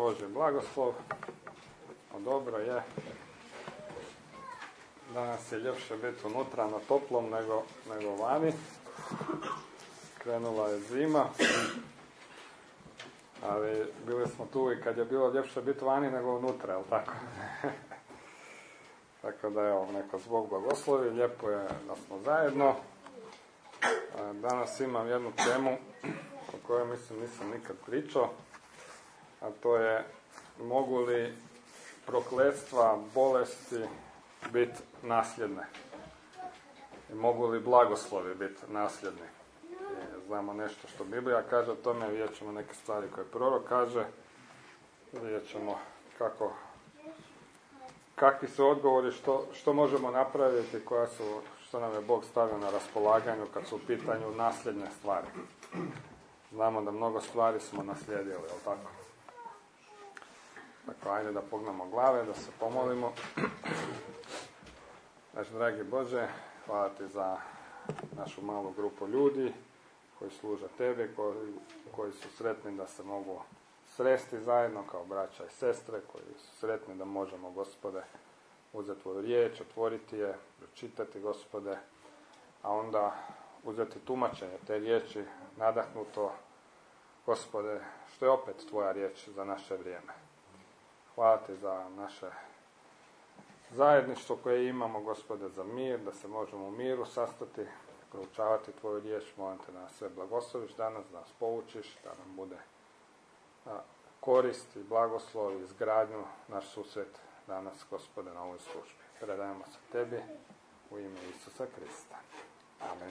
Božji blagoslov. Dobro je. Danas je ljepše biti unutra na toplom nego vani. Krenula je zima. Ali bili smo tu i kad je bilo ljepše biti vani nego unutra, jel tako? Tako da evo, neka Bog blagoslovi. Lijepo je da smo zajedno. Danas imam jednu temu o kojoj nisam nikad pričao, a to je mogu li prokletstva, bolesti biti nasljedne i mogu li blagoslovi biti nasljedni. I znamo nešto što Biblija kaže o tome, vidjet ćemo neke stvari koje prorok kaže, vidjet ćemo kakvi su odgovori, što možemo napraviti, što nam je Bog stavio na raspolaganju kad su u pitanju nasljedne stvari. Znamo da mnogo stvari smo naslijedili, jel tako? Dakle, ajde da pognemo glave, da se pomolimo. Naš dragi Bože, hvala ti za našu malu grupu ljudi koji služe tebi, koji su sretni da se mogu sresti zajedno kao braća i sestre, koji su sretni da možemo, Gospode, uzeti tvoju riječ, otvoriti je, pročitati, Gospode, a onda uzeti tumačenje te riječi nadahnuto, Gospode, što je opet tvoja riječ za naše vrijeme. Hvala ti za naše zajedništvo koje imamo, Gospode, za mir, da se možemo u miru sastati, proučavati tvoju riječ. Molim te da nas sve blagosloviš danas, da nas poučiš, da nam bude korist i blagoslov i izgradnju naš susret danas, Gospode, na ovoj službi. Predajemo se tebi u ime Isusa Krista. Amen.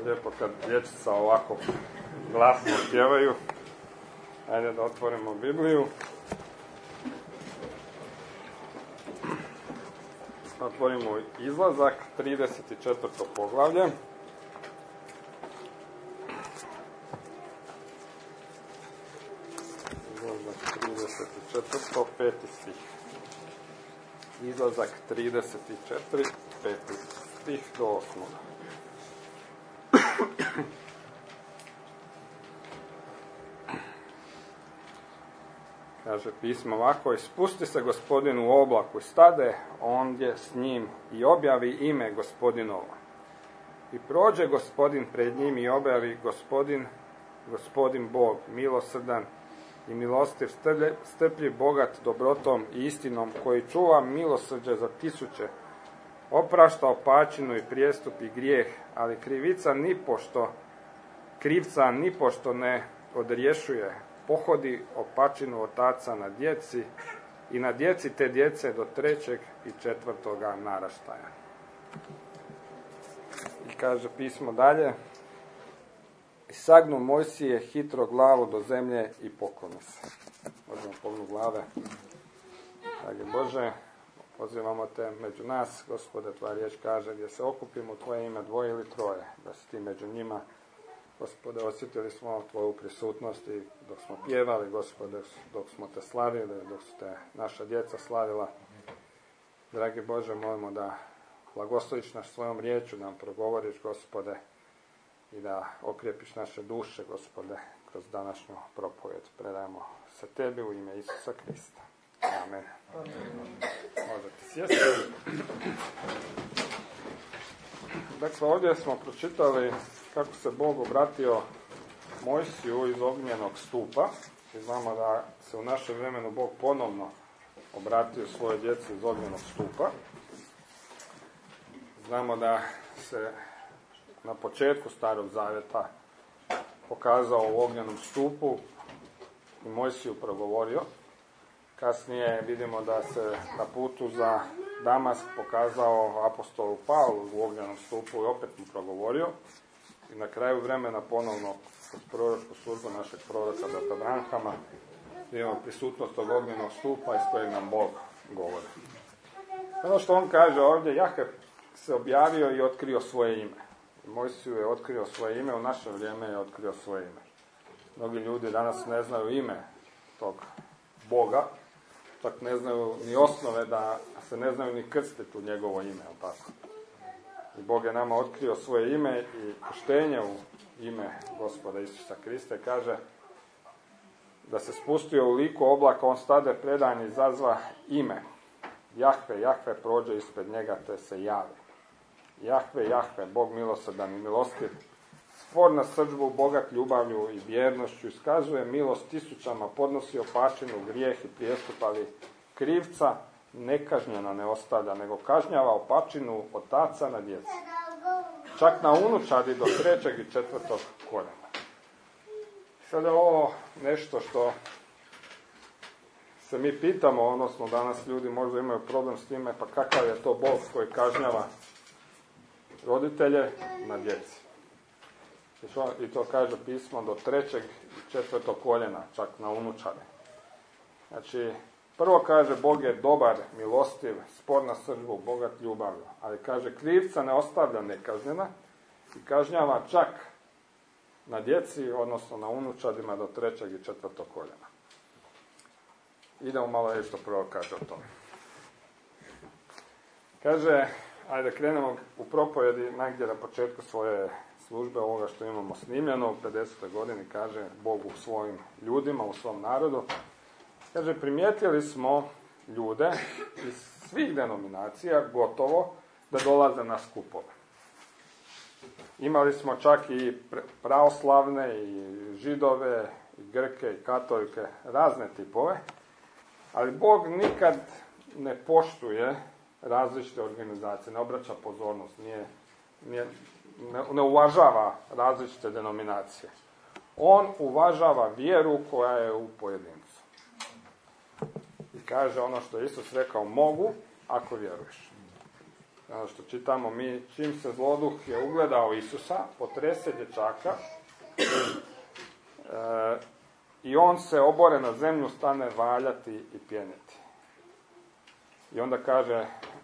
lijepo kad dječica ovako glasno pjevaju. Ajde da otvorimo Bibliju. Otvorimo Izlazak, 34. poglavlje. Izlazak 34. 5. stih. Izlazak 34. 5. stih do 8. Kaže pismo ovako: ispusti se Gospodin u oblaku i stade ondje s njim i objavi ime Gospodinovo. I prođe Gospodin pred njim i objavi Gospodin Bog, milosrdan i milostiv, strpljiv, bogat dobrotom i istinom, koji čuva milosrđe za tisuće, oprašta opačinu i prijestup i grijeh, ali krivca nipošto ne odrješuje, pohodi opačinu otaca na djeci i na djeci te djece do 3. i 4. naraštaja. I kaže pismo dalje: i sagnu Mojsije hitro glavu do zemlje i pokloni se. Možemo pognu glave. Dragi Bože, pozivamo te među nas, Gospode, tvoja riječ kaže: gdje se okupimo u tvoje ime 2 ili 3, da si ti među njima. Gospode, osjetili smo tvoju prisutnost i dok smo pjevali, Gospode, dok smo te slavili, dok su te naša djeca slavila. Dragi Bože, molimo da blagosloviš nas svojom riječu, nam progovoriš, Gospode, i da okrijepiš naše duše, Gospode, kroz današnju propovjed. Predajemo se tebi u ime Isusa Krista. Amen. Možete sjesti. Dakle, ovdje smo pročitali kako se Bog obratio Mojsiju iz ognjenog stupa. I znamo da se u našem vremenu Bog ponovno obratio svoje djeci iz ognjenog stupa. Znamo da se na početku Starog Zavjeta pokazao u ognjenom stupu i Mojsiju progovorio. Kasnije vidimo da se na putu za Damask pokazao apostolu Pavlu u ognjenom stupu i opet mu progovorio. I na kraju vremena ponovno kroz proročku službu našeg proroka Dr. Branhama imamo prisutnost tog ognjenog stupa iz kojeg nam Bog govori. Ono što on kaže ovdje, Jahve se objavio i otkrio svoje ime. Mojsiju je otkrio svoje ime, u naše vrijeme je otkrio svoje ime. Mnogi ljudi danas ne znaju ime tog Boga, čak ne znaju ni osnove da se ne znaju ni krstiti u njegovo ime, jel tako? I Bog je nama otkrio svoje ime i krštenje u ime Gospoda Isusa Krista. Kaže da se spustio u liku oblaka, on stade predan i zazva ime. Jahve, Jahve prođe ispred njega te se javi. Jahve, Jahve, Bog milosrdan i milostiv, spor na srdžbu, bogat ljubavlju i vjernošću, iskazuje milost tisućama, podnosi opačinu, grijeh i prijestup, ali krivca nekažnjena ne ostavlja, nego kažnjava opačinu otaca na djeci. Čak na unučadi do 3. i 4. koljena. Sada je ovo nešto što se mi pitamo, odnosno danas ljudi možda imaju problem s time, pa kakav je to Bog koji kažnjava roditelje na djeci. I to kaže pismo do 3. i 4. koljena, čak na unučade. Znači, prvo kaže Bog je dobar, milostiv, spor na srdžbu, bogat ljubavlju. Ali kaže krivca ne ostavlja nekažnjena i kažnjava čak na djeci, odnosno na unučadima do 3. i 4. koljena. Idemo malo reći što prvo kaže o tome. Kaže, ajde krenemo u propovjedi negdje na početku svoje službe, ovoga što imamo snimljeno, u 50. godini kaže Bogu svojim ljudima, u svom narodu. Kaže, primijetili smo ljude iz svih denominacija, gotovo, da dolaze na skupove. Imali smo čak i pravoslavne, i židove, i grke, i katolike, razne tipove, ali Bog nikad ne poštuje različite organizacije, ne obraća pozornost, ne uvažava različite denominacije. On uvažava vjeru koja je u pojedincu. I kaže ono što je Isus rekao, mogu ako vjeruješ. Ono što čitamo mi, čim se zloduh je ugledao Isusa, potrese dječaka i on se obore na zemlju, stane valjati i pjeniti. I onda kaže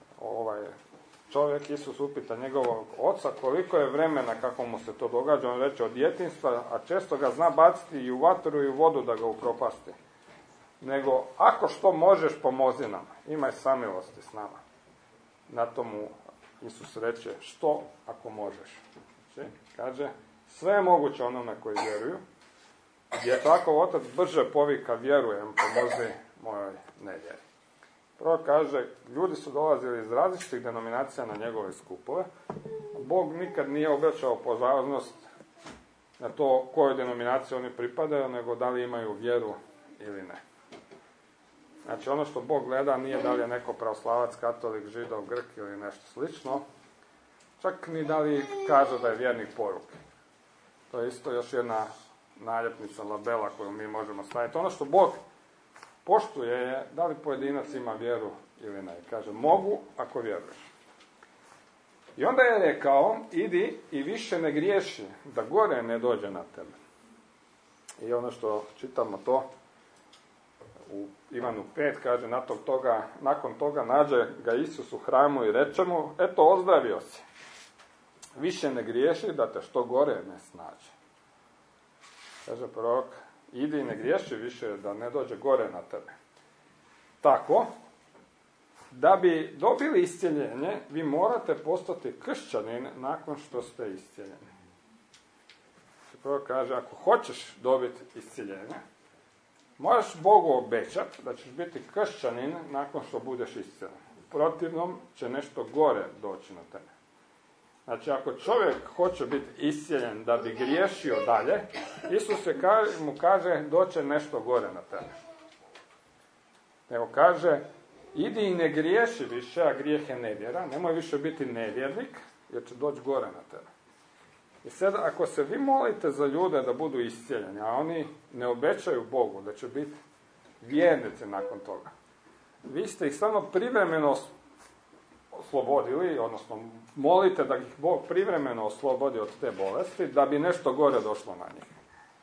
čovjek, Isus upita njegovog oca koliko je vremena kako mu se to događa. On reče od djetinjstva, a često ga zna baciti i u vatru i u vodu da ga upropasti. Nego, ako što možeš, pomozi nam. Imaj samilosti s nama. Na tomu Isus reče, što ako možeš? Znači, kaže, sve je moguće onome koji vjeruju. Gdje tako otac brže povika, vjerujem, pomozi mojoj nevjeri. Prvo kaže, ljudi su dolazili iz različitih denominacija na njegove skupove. Bog nikad nije obraćao pozornost na to kojoj denominaciji oni pripadaju, nego da li imaju vjeru ili ne. Znači, ono što Bog gleda nije da li je neko pravoslavac, katolik, židov, grk ili nešto slično, čak ni da li kaže da je vjernik poruke. To je isto još jedna naljepnica, labela koju mi možemo staviti. Ono što Bog poštuje je da li pojedinac ima vjeru ili ne. Kaže, mogu ako vjeruješ. I onda je rekao, idi i više ne griješi, da gore ne dođe na tebe. I ono što čitamo to, u Ivanu 5 kaže, nakon toga nađe ga Isus u hramu i reče mu, eto, ozdravio si. Više ne griješi da te što gore ne snađe. Kaže prorok, idi i ne griješi više da ne dođe gore na tebe. Tako, da bi dobili iscjeljenje, vi morate postati kršćanin nakon što ste iscjeljeni. Prorok kaže, ako hoćeš dobiti iscjeljenje, moraš Bogu obećati da ćeš biti kršćanin nakon što budeš iscjeljen. U protivnom će nešto gore doći na tebe. Znači, ako čovjek hoće biti iscjeljen da bi griješio dalje, Isus mu kaže, doće nešto gore na tebe. Evo kaže, idi i ne griješi više, a grijeh je nevjera, nemoj više biti nevjernik, jer će doći gore na tebe. I sad, ako se vi molite za ljude da budu iscjeljeni, a oni ne obećaju Bogu da će biti vjernici nakon toga, vi ste ih samo privremeno oslobodili, odnosno molite da ih Bog privremeno oslobodi od te bolesti, da bi nešto gore došlo na njih.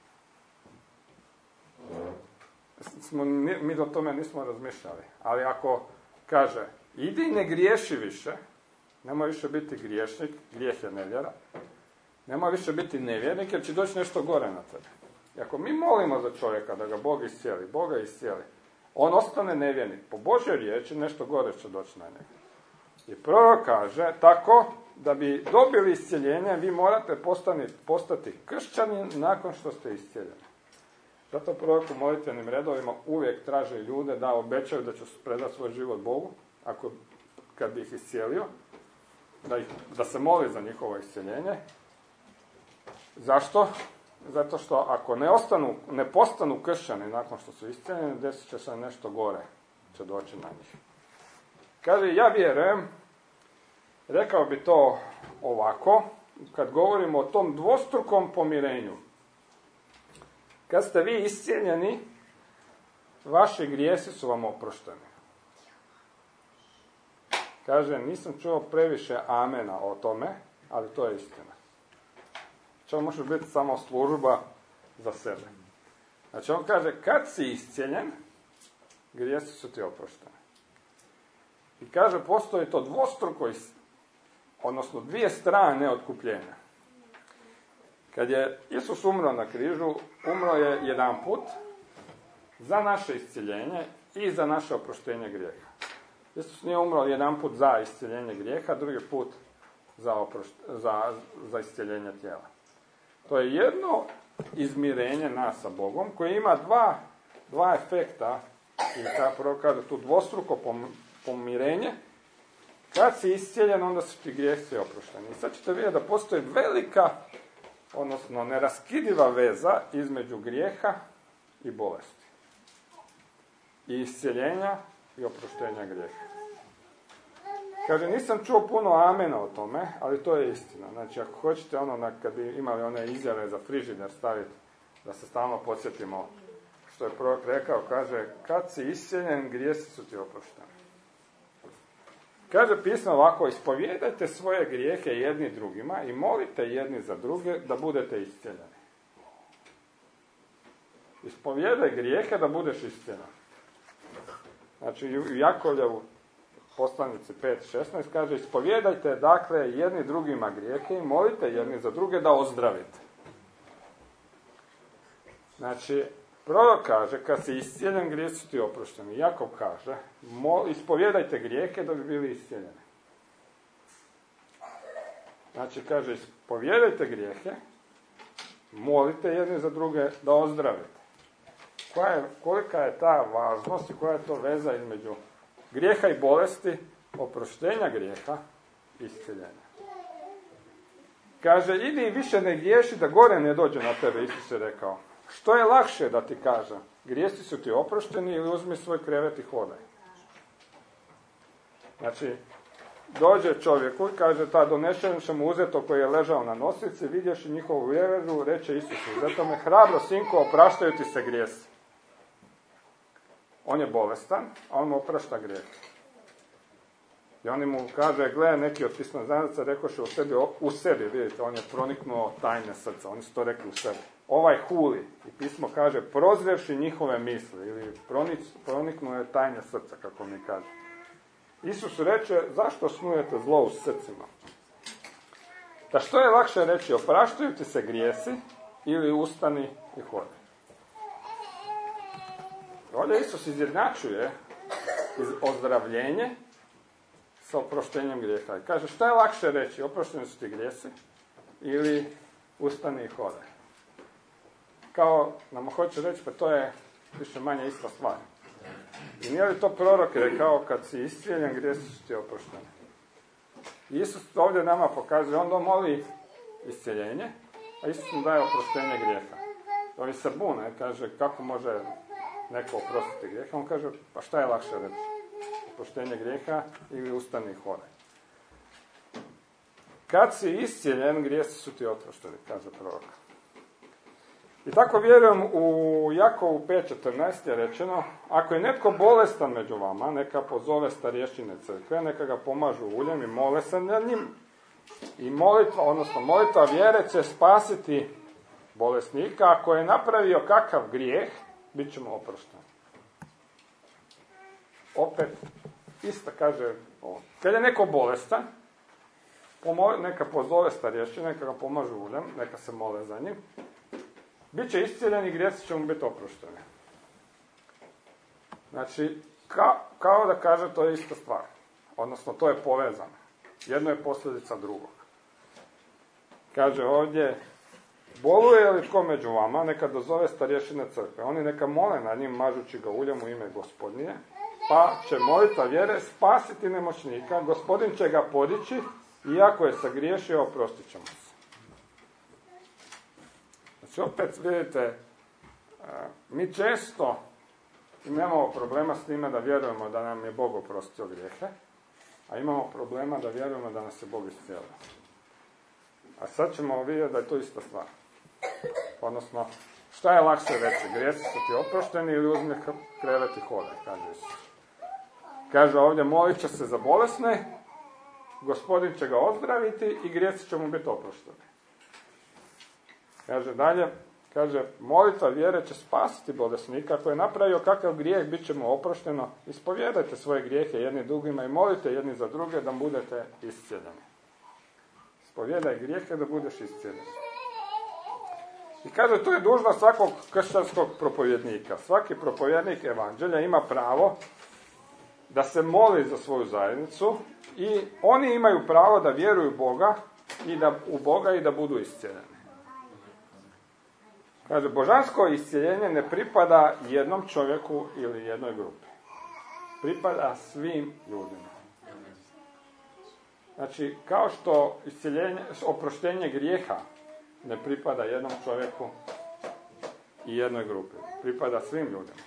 Mi do tome nismo razmišljali. Ali ako kaže, idi i ne griješi više, nemoj više biti griješnik, grijeh je nevjera, nemoj više biti nevjernik, jer će doći nešto gore na tebe. I ako mi molimo za čovjeka da ga Bog iscijeli, Boga iscijeli, on ostane nevjernik. Po Božjoj riječi nešto gore će doći na njega. I prorok kaže, tako da bi dobili iscjeljenje, vi morate postati kršćanin nakon što ste iscijeljeni. Zato prorok u molitvenim redovima uvijek traže ljude da obećaju da će predati svoj život Bogu, kad bi ih iscijelio, da se moli za njihovo iscjeljenje. Zašto? Zato što ako ne postanu kršćani nakon što su iscijeljeni, desit će se nešto gore, će doći na njih. Kaže, ja vjerujem, rekao bi to ovako, kad govorimo o tom dvostrukom pomirenju. Kad ste vi iscijeljeni, vaši grijesi su vam oprošteni. Kaže, nisam čuo previše amena o tome, ali to je istina. Čo može biti samo služba za sebe. Znači on kaže, kad si iscijeljen, grijesi su ti oprošteni. I kaže, postoji to dvostruko, odnosno dvije strane otkupljenja. Kad je Isus umro na križu, umro je jedan put za naše iscjeljenje i za naše oproštenje grijeha. Isus nije umro jedan put za iscjeljenje grijeha, drugi put za iscjeljenje tijela. To je jedno izmirenje nas sa Bogom koje ima dva efekta, i prvo kaže tu dvostruko pomirenje. Kad si iscijeljen, onda su ti grijesi oprošteni. I sad ćete vidjeti da postoji velika, odnosno neraskidiva veza između grijeha i bolesti. I iscijeljenja i oproštenja grijeha. Kaže, nisam čuo puno amena o tome, ali to je istina. Znači, ako hoćete kad bi imali one izjave za frižider staviti, da se stalno podsjetimo što je prorok rekao, kaže, kad si iscijeljen, grijesi su ti oprošteni. Kaže pismo ovako, ispovijedajte svoje grijehe jedni drugima i molite jedni za druge da budete iscijeljeni. Ispovijedaj grijehe da budeš iscijeljen. Znači u Jakovljevu poslanici 5.16 kaže, ispovijedajte dakle jedni drugima grijehe i molite jedni za druge da ozdravite. Znači, prorok kaže, kad si iscijeljen, grijesi su ti oprošteni. Jakov kaže, ispovijedajte grijehe da bi bili iscijeljeni. Znači, kaže, ispovijedajte grijehe, molite jedni za druge da ozdravite. Kolika je ta važnost i koja je to veza između grijeha i bolesti, oproštenja grijeha i iscijeljenja. Kaže, idi i više ne griješi da gore ne dođe na tebe, Isus je rekao. Što je lakše da ti kaže? Grijesi su ti oprošteni ili uzmi svoj krevet i hodaj. Znači, dođe čovjeku i kaže, ta donešen će mu uzeto koji je ležao na nosici, vidješ njihovu vjeru, reče Isusu, zato me hrabro, sinko, opraštaju ti se grijesi. On je bolestan, a on mu oprašta grijeh. I oni mu kaže, gledaj, neki od pismoznanaca rekoše u sebi, vidite, on je proniknuo tajne srca, oni su to rekli u sebi. Ovaj huli, i pismo kaže, prozrevši njihove misli, ili proniknuo je tajne srca, kako mi kaže. Isus reče, zašto snujete zlo u srcima? Da što je lakše reći, opraštaju ti se grijesi, ili ustani i hodi. Ovdje Isus izjednačuje ozdravljenje sa oproštenjem grijeha. I kaže, šta je lakše reći, oprošteni su ti grijesi ili ustani i hodaj. Kao nam hoće reći, pa to je više manje ista stvar. I nije li to prorok rekao, kad si iscijeljen, grijesi su ti oprošteni. Isus ovdje nama pokazuje, on moli iscijeljenje, a Isus mu daje oproštenje grijeha. Ovi se bune, kaže, kako može neko oprostiti grijeha? On kaže, pa šta je lakše reći? Oproštenje grijeha ili ustani i hodaj. Kad si iscijeljen, grijesi su ti oprošteni, kaže prorok. I tako vjerujem u Jakovu 5.14 je rečeno, ako je netko bolestan među vama, neka pozove starješine crkve, neka ga pomažu uljem i mole se na njim. I molitva vjere će spasiti bolesnika, ako je napravio kakav grijeh, bit ćemo oprošteni. Opet, isto kaže, kad je neko bolestan, neka pozove starješine, neka ga pomažu uljem, neka se mole za njim, bit će iscijeljen i grijesi će mu biti oprošteni. Znači, kao da kaže, to je ista stvar. Odnosno, to je povezano. Jedno je posljedica drugog. Kaže ovdje, boluje li tko među vama, neka dozove starješine crkve. Oni neka mole na njim, mažući ga uljem u ime Gospodnje, pa će molitva vjere spasiti nemoćnika, Gospodin će ga podići i ako je sagriješio, oprostit će mu se. Znači, opet vidite, mi često imamo problema s time da vjerujemo da nam je Bog oprostio grijehe, a imamo problema da vjerujemo da nas je Bog iscijelio. A sad ćemo vidjeti da je to ista stvar. Odnosno, šta je lakše reći? Grijesi su ti oprošteni ili uzmi krevet i hodaj, kaže Isus. Kaže ovdje, molit će se za bolesne, Gospodin će ga ozdraviti i grijesi će mu biti oprošteni. Kaže dalje, kaže, molitva vjere će spasiti bolesnika, ako je napravio kakav grijeh, bit će mu oprošteno. Ispovijedajte svoje grijehe jedni drugima i molite jedni za druge da budete iscijeljeni. Ispovijedaj grijehe da budeš iscijeljen. I kaže, to je dužnost svakog kršćanskog propovjednika. Svaki propovjednik evanđelja ima pravo da se moli za svoju zajednicu i oni imaju pravo da vjeruju u Boga i da budu iscijeljeni. Kaže, božansko iscijeljenje ne pripada jednom čovjeku ili jednoj grupi. Pripada svim ljudima. Znači, kao što oproštenje grijeha ne pripada jednom čovjeku i jednoj grupi. Pripada svim ljudima.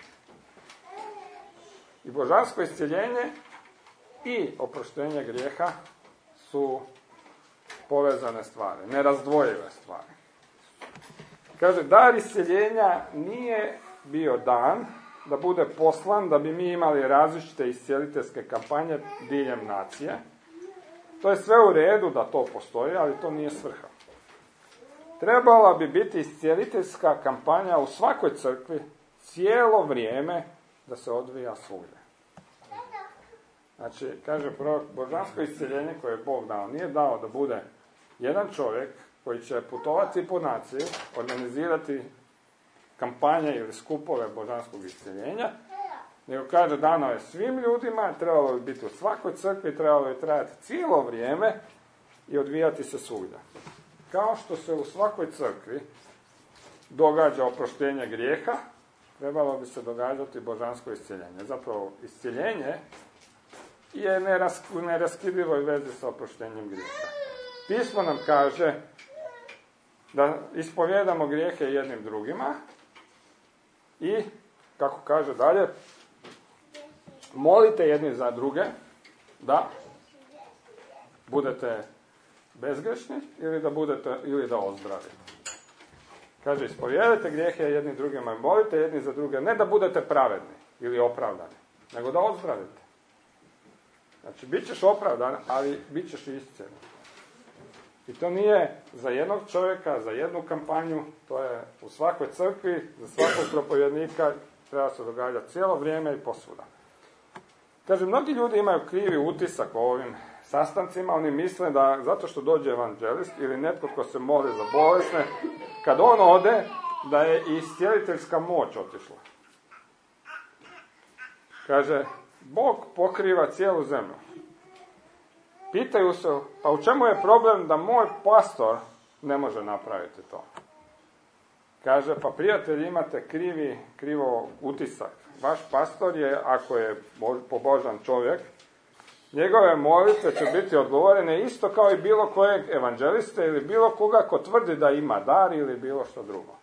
I božansko iscijeljenje i oproštenje grijeha su povezane stvari, nerazdvojive stvari. Kaže, dar iscijeljenja nije bio dan da bude poslan, da bi mi imali različite iscijeliteljske kampanje diljem nacije. To je sve u redu da to postoji, ali to nije svrha. Trebala bi biti iscijeliteljska kampanja u svakoj crkvi cijelo vrijeme da se odvija svugdje. Znači, kaže prorok, božansko iscjeljenje koje je Bog dao, nije dao da bude jedan čovjek koji će putovati po naciji, organizirati kampanje ili skupove božanskog iscjeljenja, nego kaže dano je svim ljudima, trebalo bi biti u svakoj crkvi, trebalo bi trajati cijelo vrijeme i odvijati se svugdje. Kao što se u svakoj crkvi događa oproštenje grijeha, trebalo bi se događati božansko iscjeljenje. Zapravo, iscjeljenje je u neraskidljivoj vezi sa oproštenjem grijeha. Pismo nam kaže da ispovjedamo grijehe jednim drugima i, kako kaže dalje, molite jedni za druge da budete bezgrešni ili da ozdravite. Kaže, ispovjedajte grijehe jedni drugima i molite jedni za druge, ne da budete pravedni ili opravdani, nego da ozdravite. Znači, bit ćeš opravdan, ali bit ćeš i iscjeljen. I to nije za jednog čovjeka, za jednu kampanju, to je u svakoj crkvi, za svakog propovjednika, treba se događati cijelo vrijeme i posvuda. Kaže, mnogi ljudi imaju krivi utisak o ovim sastancima, oni misle da zato što dođe evanđelist ili netko tko se moli za bolesne, kad on ode, da je i iscijeliteljska moć otišla. Kaže, Bog pokriva cijelu zemlju. Pitaju se, pa u čemu je problem da moj pastor ne može napraviti to? Kaže, pa prijatelji, imate krivo utisak. Vaš pastor je, ako je pobožan čovjek, njegove molitve će biti odgovorene isto kao i bilo kojeg evanđeliste ili bilo koga ko tvrdi da ima dar ili bilo što drugo.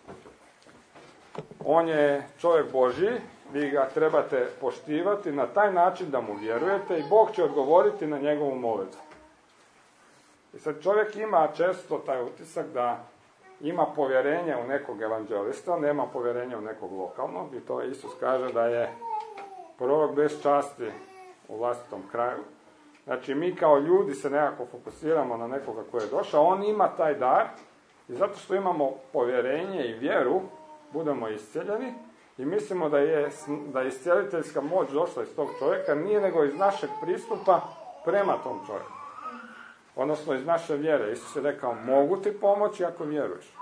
On je čovjek Božji, vi ga trebate poštivati na taj način da mu vjerujete i Bog će odgovoriti na njegovu molitvu. I sad čovjek ima često taj utisak da ima povjerenje u nekog evanđelista, nema povjerenja u nekog lokalnog i to Isus kaže da je prorok bez časti u vlastitom kraju. Znači mi kao ljudi se nekako fokusiramo na nekoga koji je došao, on ima taj dar i zato što imamo povjerenje i vjeru, budemo iscijeljeni i mislimo da je iscijeliteljska moć došla iz tog čovjeka, nije nego iz našeg pristupa prema tom čovjeku. Odnosno iz naše vjere. Isus je rekao, mogu ti pomoći ako vjeruješ.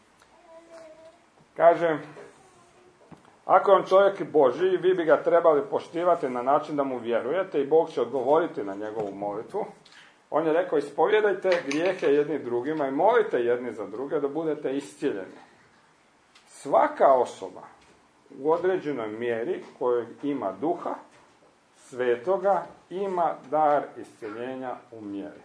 Kaže, ako je on čovjek i Božji, vi bi ga trebali poštivati na način da mu vjerujete i Bog će odgovoriti na njegovu molitvu. On je rekao, ispovjedajte grijehe jedni drugima i molite jedni za druge da budete iscijeljeni. Svaka osoba u određenoj mjeri kojeg ima duha svetoga ima dar iscjeljenja u mjeri.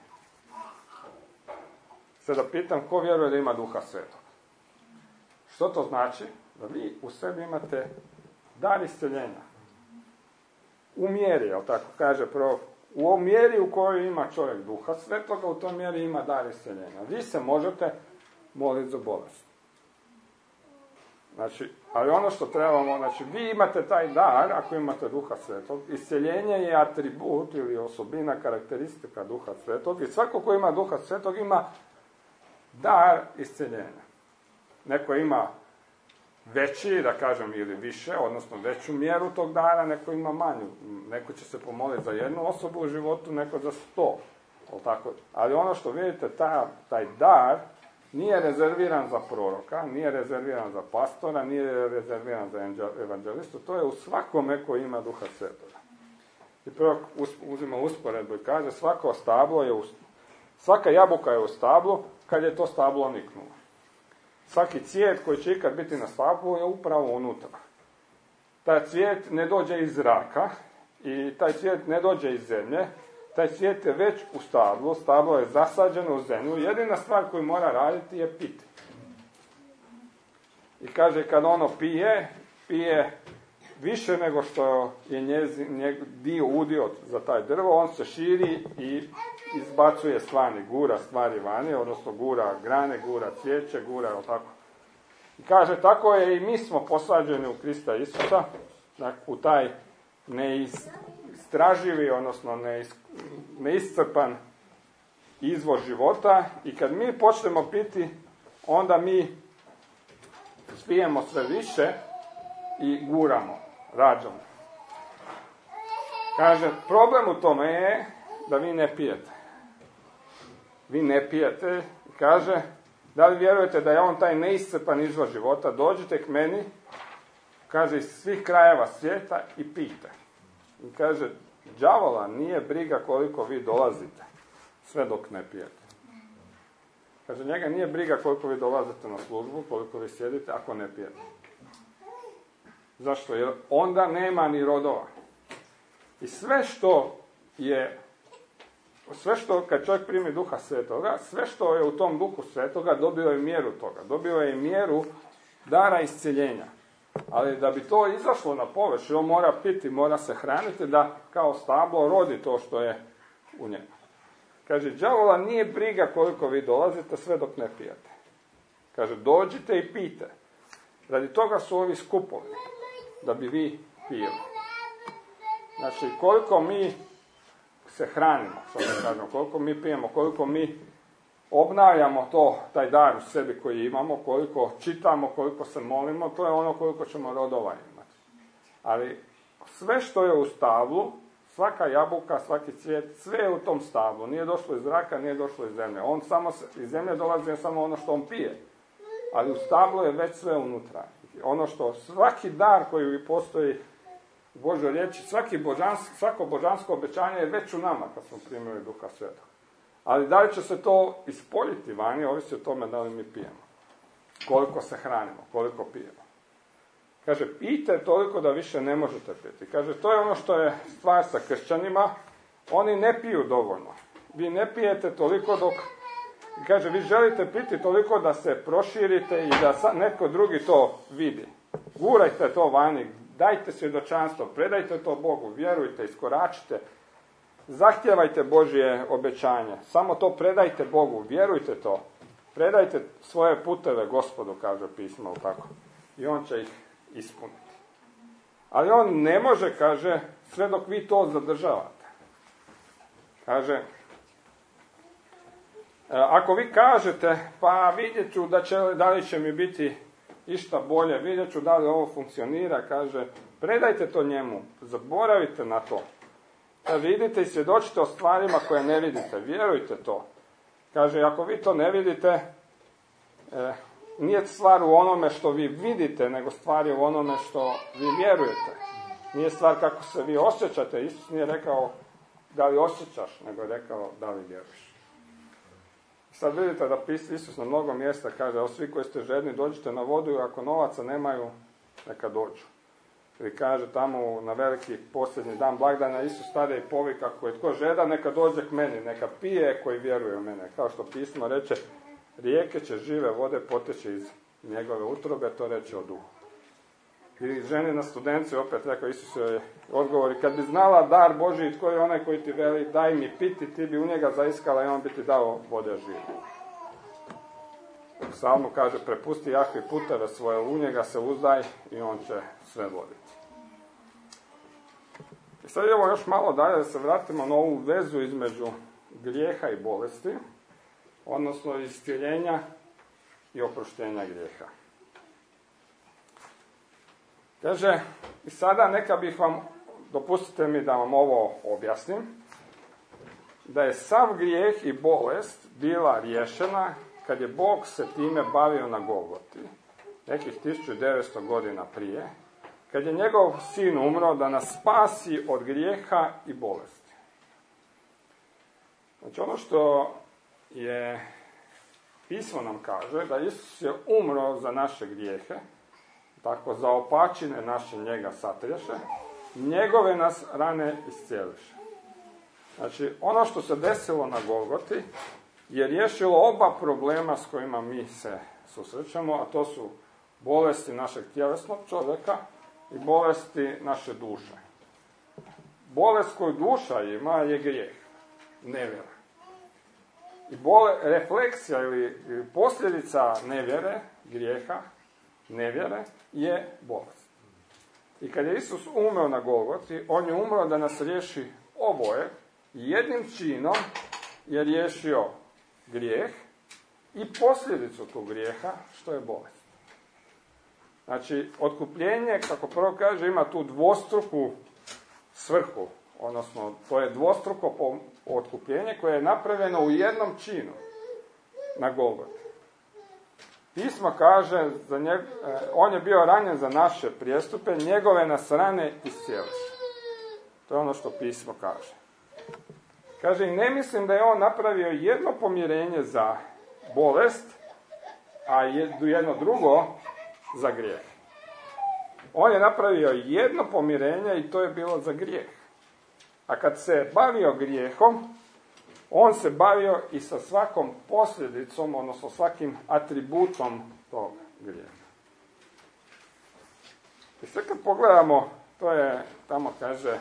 Sada pitam, ko vjeruje da ima duha svetog? Što to znači? Da vi u sebi imate dar iscjeljenja. U mjeri, jel tako kaže prorok, u mjeri u kojoj ima čovjek duha svetoga, u toj mjeri ima dar iscjeljenja. Vi se možete moliti za bolest. Znači, ali ono što trebamo, znači, vi imate taj dar, ako imate duha svetog, iscjeljenje je atribut ili osobina, karakteristika duha svetog i svako ko ima duha svetog ima dar iscjeljenja. Neko ima veći, da kažem, ili više, odnosno veću mjeru tog dara, neko ima manju. Neko će se pomoliti za jednu osobu u životu, neko za 100. Ali ono što vidite, taj dar nije rezerviran za proroka, nije rezerviran za pastora, nije rezerviran za evanđelistu, to je u svakome koji ima duha svetoga. I prorok uzima usporedbu i kaže, svaka jabuka je u stablu kad je to stablo niknulo. Svaki cvijet koji će ikad biti na stablu je upravo unutra. Taj cvijet ne dođe iz zraka i taj cvijet ne dođe iz zemlje, taj cvijet je već u stablu, stablo je zasađeno u zemlju, jedina stvar koju mora raditi je piti. I kaže, kad ono pije više nego što je udio za taj drvo, on se širi i izbacuje stvari, gura stvari vani, odnosno gura grane, gura cvijeće, gura, tako. I kaže, tako je i mi smo posađeni u Krista Isusa, u taj neistraživi, odnosno neiscrpan izvor života, i kad mi počnemo piti, onda mi spijemo sve više i guramo, rađamo. Kaže, problem u tome je da vi ne pijete. Vi ne pijete, kaže, da li vjerujete da je on taj neiscrpan izvor života, dođite k meni, kaže, iz svih krajeva svijeta i pijte. I kaže, đavola nije briga koliko vi dolazite, sve dok ne pijete. Kaže, njega nije briga koliko vi dolazite na službu, koliko vi sjedite, ako ne pijete. Zašto? Jer onda nema ni rodova. I sve što, kad čovjek primi Duha Svetoga, sve što je u tom Duhu Svetoga, dobio je mjeru toga. Dobio je mjeru dara isceljenja. Ali da bi to izašlo na površinu, on mora piti, mora se hraniti, da kao stablo rodi to što je u njemu. Kaže, đavola nije briga koliko vi dolazite, sve dok ne pijete. Kaže, dođite i pijte. Radi toga su ovi skupovi, da bi vi pili. Znači, koliko mi se hranimo, koliko mi pijemo, koliko mi obnavljamo taj dar u sebi koji imamo, koliko čitamo, koliko se molimo, to je ono koliko ćemo rodova imati. Ali sve što je u stablu, svaka jabuka, svaki cvijet, sve je u tom stablu. Nije došlo iz zraka, nije došlo iz zemlje. On samo iz zemlje dolazi samo ono što on pije. Ali u stablu je već sve unutra. Ono što svaki dar koji postoji u Božoj riječi, svako božansko obećanje je već u nama kad smo primili Duha Svetog. Ali da li će se to ispoljiti vani, ovisi o tome da li mi pijemo. Koliko se hranimo, koliko pijemo. Kaže, pijte toliko da više ne možete piti. Kaže, to je ono što je stvar sa kršćanima. Oni ne piju dovoljno. Vi ne pijete toliko dok... Kaže, vi želite piti toliko da se proširite i da netko drugi to vidi. Gurajte to vani, dajte svjedočanstvo, predajte to Bogu, vjerujte, iskoračite. Zahtijevajte Božje obećanje. Samo to predajte Bogu, vjerujte to. Predajte svoje puteve Gospodu, kaže pismo, tako. I on će ih ispuniti. Ali on ne može, kaže, sve dok vi to zadržavate. Kaže, ako vi kažete, pa vidjet ću da li će mi biti išta bolje, vidjet ću da li ovo funkcionira, kaže, predajte to njemu, zaboravite na to. Vidite i svjedočite o stvarima koje ne vidite, vjerujte to. Kaže, ako vi to ne vidite, nije stvar u onome što vi vidite, nego stvar je u onome što vi vjerujete. Nije stvar kako se vi osjećate. Isus nije rekao da li osjećaš, nego je rekao da li vjeruješ. Sad vidite da Isus na mnogo mjesta kaže, o svi koji ste žedni, dođite na vodu i ako novaca nemaju, neka dođu. Ili kaže tamo na veliki posljednji dan blagdana, Isus stade i povika, ako je tko žedan, neka dođe k meni, neka pije koji vjeruje u mene. Kao što pismo reče, rijeke će žive vode poteći iz njegove utrobe, to reče o duhu. I ženi na studenci opet rekao, Isus joj odgovori, kad bi znala dar Božji, tko je onaj koji ti veli, daj mi piti, ti bi u njega zaiskala i on bi ti dao vode žive. U psalmu kaže, prepusti Jahvi puteve svoje, u njega se uzdaj i on će sve voditi. I sad idemo još malo dalje da se vratimo na ovu vezu između grijeha i bolesti, odnosno iscjeljenja i oproštenja grijeha. Kaže, i sada neka bih vam, dopustite mi da vam ovo objasnim, da je sav grijeh i bolest bila riješena kad je Bog se time bavio na Golgoti, nekih 1900 godina prije, kad je njegov sin umro da nas spasi od grijeha i bolesti. Znači ono što je pismo nam kaže, da Isus je umro za naše grijehe, tako za opačine naše njega satriješe, njegove nas rane iscijeliše. Znači, ono što se desilo na Golgoti je riješilo oba problema s kojima mi se susrećemo, a to su bolesti našeg tjelesnog čovjeka i bolesti naše duše. Bolest koju duša ima je grijeh, nevjera. I refleksija ili posljedica nevjere, grijeha, nevjere je bolest. I kad je Isus umro na Golgoti, on je umro da nas riješi oboje, jednim činom je riješio grijeh i posljedicu tog grijeha, što je bolest. Znači, otkupljenje, kako prvo kaže, ima tu dvostruku svrhu, odnosno to je dvostruko otkupljenje koje je napravljeno u jednom činu na Golgoti. Pismo kaže, on je bio ranjen za naše prijestupe, njegove nas rane iscijeliše. To je ono što pismo kaže. Kaže, i ne mislim da je on napravio jedno pomirenje za bolest, a jedno drugo za grijeh. On je napravio jedno pomirenje i to je bilo za grijeh. A kad se bavio grijehom, on se bavio i sa svakom posljedicom, odnosno svakim atributom tog grijeha. I sve kad pogledamo, to je, tamo kaže,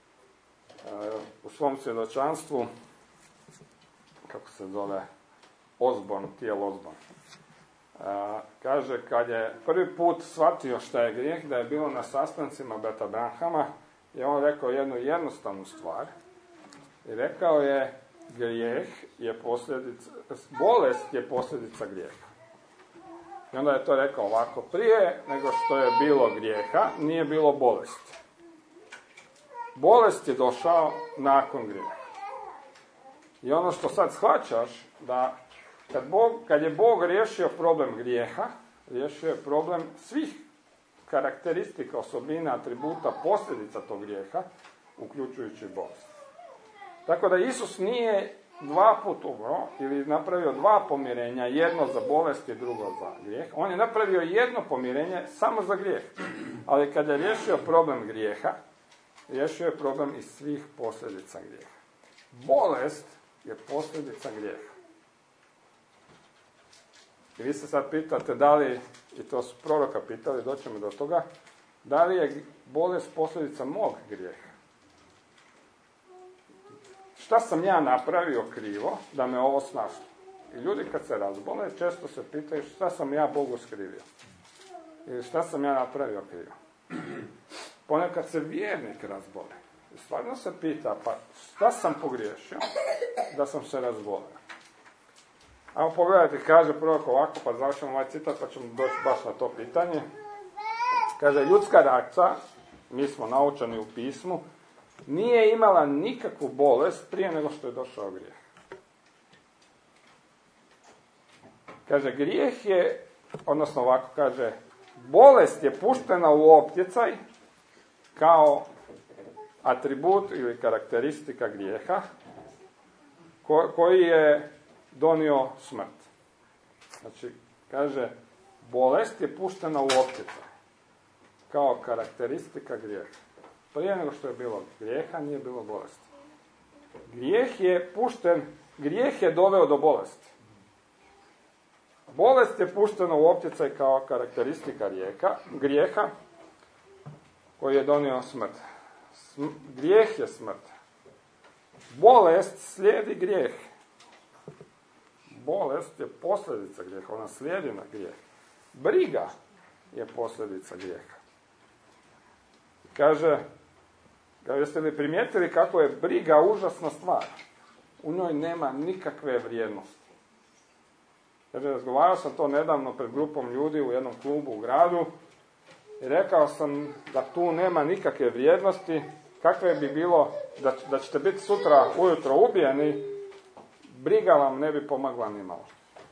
u svom svjedočanstvu, kako se zove, Osborn, T.L. Osborn. Kaže, kad je prvi put shvatio šta je grijeh, da je bilo na sastancima Beta Branhama, je on rekao jednu jednostavnu stvar. I rekao je, grijeh je posljedica, bolest je posljedica grijeha. I onda je to rekao ovako, prije nego što je bilo grijeha, nije bilo bolesti. Bolest je došao nakon grijeha. I ono što sad shvaćaš, da kad je Bog riješio problem grijeha, riješio je problem svih karakteristika, osobina, atributa, posljedica tog grijeha, uključujući bolest. Tako da Isus nije dva put umro ili napravio dva pomirenja, jedno za bolest i drugo za grijeh. On je napravio jedno pomirenje samo za grijeh. Ali kad je riješio problem grijeha, riješio je problem iz svih posljedica grijeha. Bolest je posljedica grijeha. I vi se sad pitate da li, i to su proroka pitali, doćemo do toga, da li je bolest posljedica mog grijeha? Šta sam ja napravio krivo da me ovo snašlo? I ljudi kad se razbole, često se pitaju šta sam ja Bogu skrivio. Ili šta sam ja napravio krivo. Ponekad se vjernik razbole. I stvarno se pita, pa šta sam pogriješio da sam se razbolio? Ajmo pogledajte, kaže prorok ovako, pa završimo ovaj citat, pa ćemo doći baš na to pitanje. Kaže, ljudska raca, mi smo naučeni u pismu, nije imala nikakvu bolest prije nego što je došao grijeh. Kaže, grijeh je, odnosno ovako kaže, bolest je puštena u optjecaj kao atribut ili karakteristika grijeha koji je donio smrt. Znači, kaže, bolest je puštena u optjecaj kao karakteristika grijeha. Prije nego što je bilo grijeha, nije bilo bolesti. Grijeh je doveo do bolesti. Bolest je puštena u optjecaj kao karakteristika grijeha koji je donio smrt. Grijeh je smrt. Bolest slijedi grijeh. Bolest je posljedica grijeha, ona slijedi na grijeh. Briga je posljedica grijeha. Kaže, jeste li primijetili kako je briga užasna stvar? U njoj nema nikakve vrijednosti. Jer razgovarao sam to nedavno pred grupom ljudi u jednom klubu u gradu i rekao sam da tu nema nikakve vrijednosti, kakve bi bilo da ćete biti sutra ujutro ubijeni, briga vam ne bi pomagla ni malo.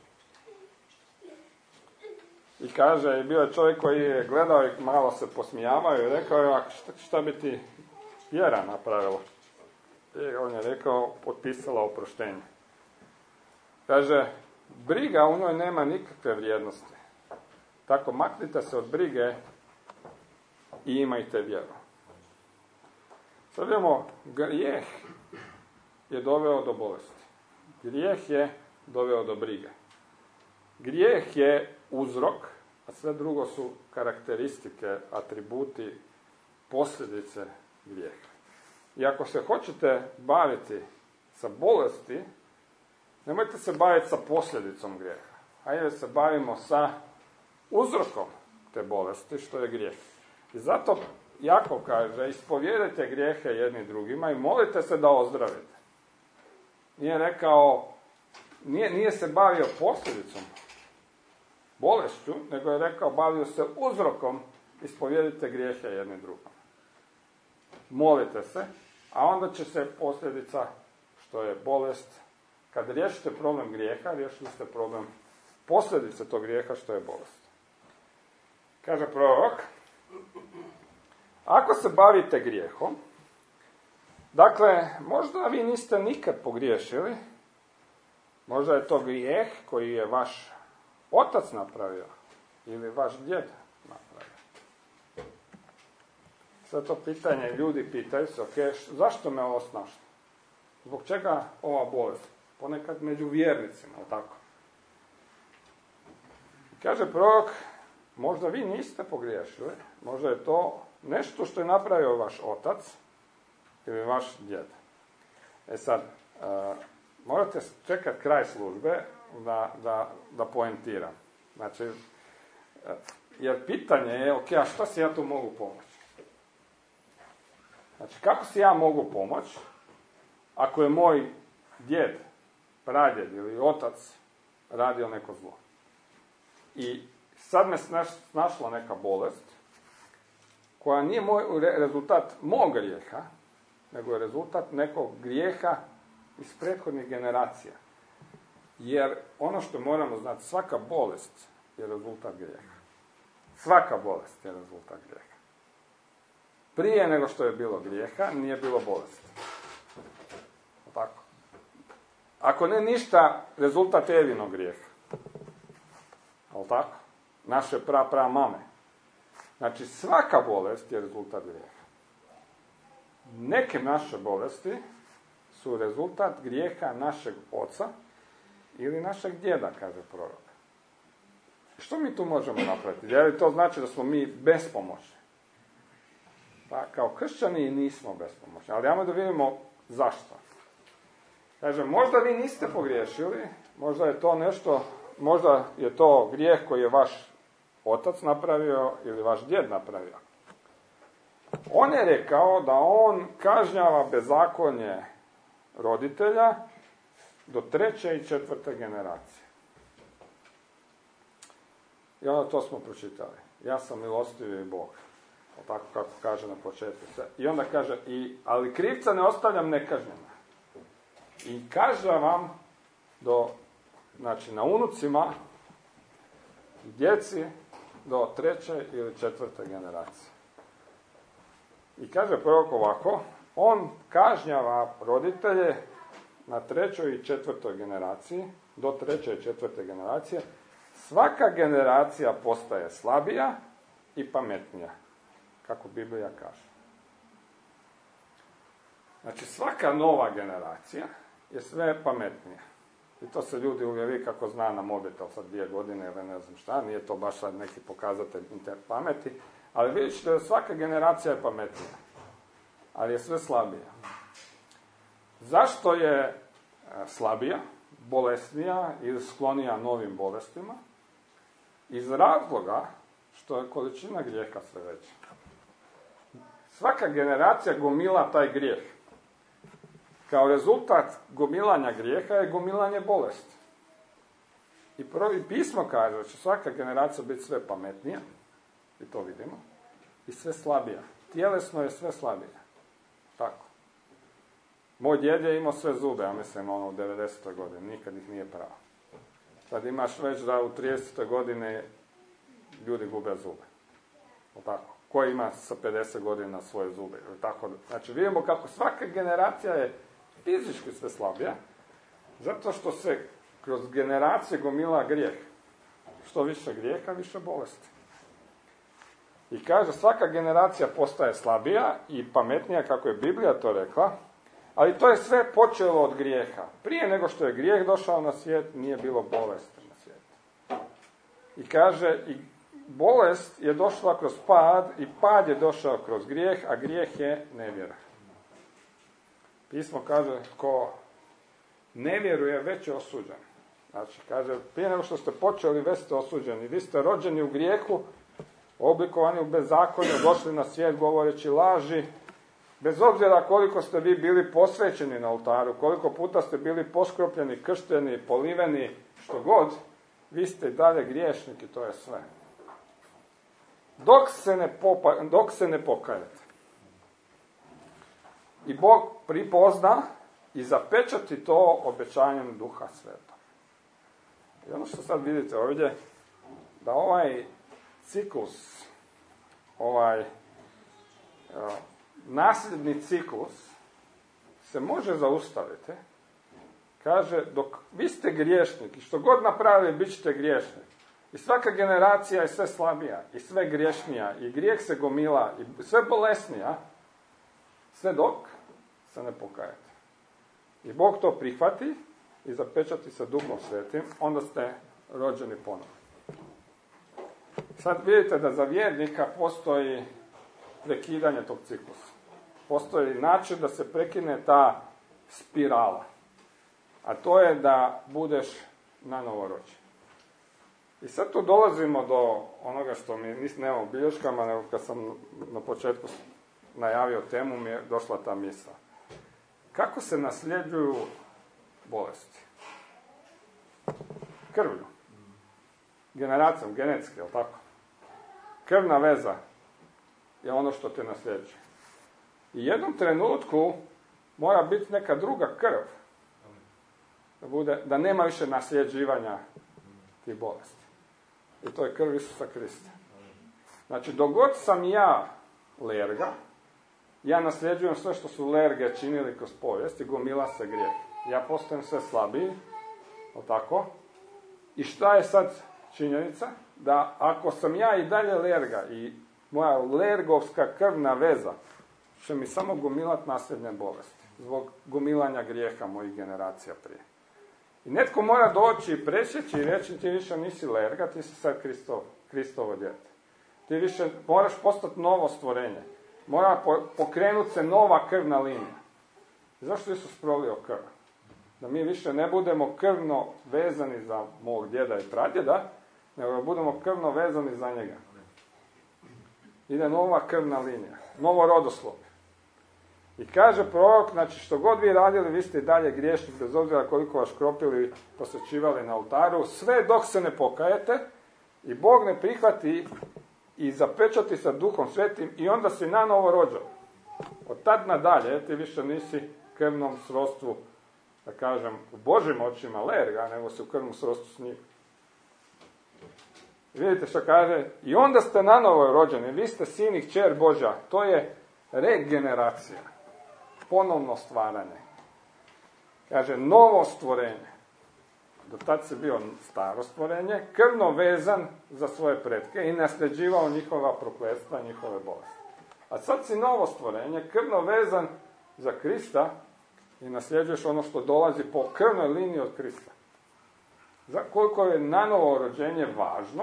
I kaže, bio je čovjek koji je gledao i malo se posmijavao i rekao je, šta bi ti vjera napravila? I on je rekao, potpisala oproštenje. Kaže, briga u njoj nema nikakve vrijednosti. Tako maknite se od brige i imajte vjeru. Sad vidimo, grijeh je doveo do bolesti. Grijeh je doveo do brige. Grijeh je uzrok, a sve drugo su karakteristike, atributi, posljedice grijeha. I ako se hoćete baviti sa bolesti, nemojte se baviti sa posljedicom grijeha. Hajde se bavimo sa uzrokom te bolesti, što je grijeh. I zato Jakov kaže, ispovijedajte grijehe jedni drugima i molite se da ozdravite. Nije rekao, nije se bavio posljedicom, bolešću, nego je rekao, bavio se uzrokom, ispovijedajte grijehe jedni drugima. Molite se, a onda će se posljedica, što je bolest, kad riješite problem grijeha, riješili ste problem posljedice tog grijeha, što je bolest. Kaže prorok, ako se bavite grijehom, dakle, možda vi niste nikad pogriješili, možda je to grijeh koji je vaš otac napravio ili vaš djed napravio. Sad to pitanje, ljudi pitaju se, ok, zašto me ovo snašlo? Zbog čega ova bolest? Ponekad među vjernicima, ali tako? Kaže prorok, možda vi niste pogriješili, možda je to nešto što je napravio vaš otac ili vaš djed. Sad, morate čekati kraj službe da poentiram. Znači, jer pitanje je, ok, a šta si ja tu mogu pomoći? Znači, kako si ja mogu pomoći ako je moj djed, pradjed ili otac radio neko zlo? I sad me snašla neka bolest koja nije rezultat mog grijeha, nego je rezultat nekog grijeha iz prethodnih generacija. Jer ono što moramo znati, svaka bolest je rezultat grijeha. Svaka bolest je rezultat grijeha. Prije nego što je bilo grijeha, nije bilo bolesti. Tako. Ako ne ništa, rezultat Evinog grijeha. Ali tako? Naše mame. Znači, svaka bolest je rezultat grijeha. Neke naše bolesti su rezultat grijeha našeg oca ili našeg djeda, kaže prorok. Što mi tu možemo napraviti? Je li to znači da smo mi bespomoćni? Pa kao kršćani nismo bespomoćni, ali ajmo da vidimo zašto. Kaže, možda vi niste pogriješili, možda je to nešto, možda je to grijeh koji je vaš otac napravio ili vaš djed napravio. On je rekao da on kažnjava bezakonje roditelja do 3. i 4. generacije. I onda to smo pročitali. Ja sam milostivi Bog. Tako kako kaže na početku. I onda kaže, ali krivca ne ostavljam nekažnjena. I kažnjavam na unucima i djeci do 3. ili 4. generacije. I kaže prorok ovako, on kažnjava roditelje na 3. i 4. generaciji, do 3. i 4. generacije. Svaka generacija postaje slabija i pametnija, kako Biblija kaže. Znači, svaka nova generacija je sve pametnija. I to se ljudi uvjeri kako zna na mobitel sad 2 godine ili ne znam šta, nije to baš sad neki pokazatelj pameti, ali vidite da svaka generacija je pametnija, ali je sve slabija. Zašto je slabija, bolesnija ili sklonija novim bolestima? Iz razloga što je količina grijeha sve veća. Svaka generacija gomila taj grijeh. Kao rezultat gomilanja grijeha je gomilanje bolesti. I pismo kaže da će svaka generacija biti sve pametnija, i to vidimo, i sve slabija. Tjelesno je sve slabije. Tako. Moj djed je imao sve zube, ja mislim, u 90. godini, nikad ih nije pravo. Sad imaš već da u 30. godine ljudi gube zube. Tako. Ko ima sa 50 godina svoje zube? Tako. Znači, vidimo kako svaka generacija je fizički sve slabija, zato što se kroz generacije gomila grijeh. Što više grijeha, više bolesti. I kaže, svaka generacija postaje slabija i pametnija, kako je Biblija to rekla, ali to je sve počelo od grijeha. Prije nego što je grijeh došao na svijet, nije bilo bolesti na svijetu. I kaže, i bolest je došla kroz pad i pad je došao kroz grijeh, a grijeh je nevjera. Pismo kaže, ko ne vjeruje, već je osuđen. Znači, kaže, prije nego što ste počeli, već ste osuđeni. Vi ste rođeni u grijehu oblikovani u bezakonju, došli na svijet govoreći laži, bez obzira koliko ste vi bili posvećeni na oltaru, koliko puta ste bili poskropljeni, kršteni, poliveni, što god, vi ste i dalje griješnik i to je sve. Dok se ne pokajete. I Bog pripozna i zapečati to obećanjem Duha Sveta. I ono što sad vidite ovdje, da ovaj ciklus, nasljedni ciklus se može zaustaviti. Kaže, dok vi ste griješnik i što god napravili, bit ćete griješnik. I svaka generacija je sve slabija i sve griješnija i grijeh se gomila i sve bolesnija, sve dok se ne pokajete. I Bog to prihvati i zapečati sa Duhom Svetim, onda ste rođeni ponovno. Sad vidite da za vjernika postoji prekidanje tog ciklusa. Postoji način da se prekine ta spirala. A to je da budeš nanovo rođen. I sad tu dolazimo do onoga što mi nemamo bilješkama, nego kad sam na početku najavio temu, mi je došla ta misla. Kako se nasljeđuju bolesti? Krvlju. Generacijom, genetski, je li tako? Krvna veza je ono što te nasljeđuje. I jednom trenutku mora biti neka druga krv. Da nema više nasljeđivanja tih bolesti. I to je krv Isusa Krista. Znači, dok god sam ja lerga, ja nasljeđujem sve što su lerge činili kroz povijest i gomila se grijeh. Ja postajem sve slabiji, o tako? I šta je sad činjenica? Da ako sam ja i dalje lerga i moja lergovska krvna veza će mi samo gomilat nasljedne bolesti zbog gomilanja grijeha mojih generacija prije. I netko mora doći i presjeći i reći ti više nisi lerga, ti si sad Kristovo dijete. Ti više moraš postati novo stvorenje. Mora pokrenuti se nova krvna linija. I zašto Isus prolio krv? Da mi više ne budemo krvno vezani za mog djeda i pradjeda, nego da budemo krvno vezani za njega. Ide nova krvna linija, novo rodoslovlje. I kaže prorok, znači što god vi radili, vi ste i dalje griješni, bez obzira koliko vas kropili, posvećivali na oltaru, sve dok se ne pokajete i Bog ne prihvati i zapečati sa Duhom Svetim i onda si nanovo rođen. Od tad nadalje ti više nisi krvnom srodstvu, da kažem, u Božjim očima lerga, nego si u krvnom srodstvu s njim. Vidite što kaže? I onda ste nanovo rođeni, vi ste sin i kćer Božja. To je regeneracija. Ponovno stvaranje. Kaže, novo stvorenje. Do tad si bio staro stvorenje, krvno vezan za svoje pretke i nasljeđivao njihova prokletstva, njihove bolesti. A sad si novo stvorenje, krvno vezan za Krista i nasljeđuješ ono što dolazi po krvnoj liniji od Krista. Koliko je nanovo rođenje važno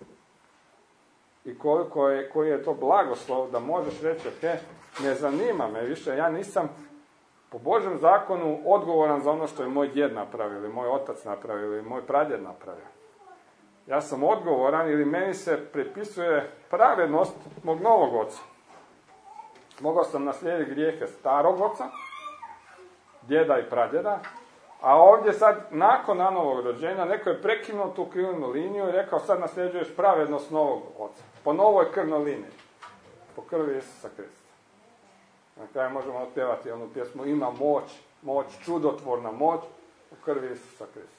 i koji je to blagoslov da možeš reći, ne zanima me više, ja nisam po Božjem zakonu odgovoran za ono što je moj djed napravio, ili moj otac napravio, ili moj pradjed napravio. Ja sam odgovoran ili meni se pripisuje pravednost mog novog oca. Mogao sam naslijediti grijehe starog oca, djeda i pradjeda, a ovdje sad, nakon nanovog rođenja, neko je prekinuo tu krvnu liniju i rekao, sad nasljeđuješ pravednost novog oca. Po novoj krvnoj liniji. Po krvi Isusa Krista. Na kraju možemo otpjevati onu pjesmu, ima moć, čudotvorna moć u krvi Isusa Krista.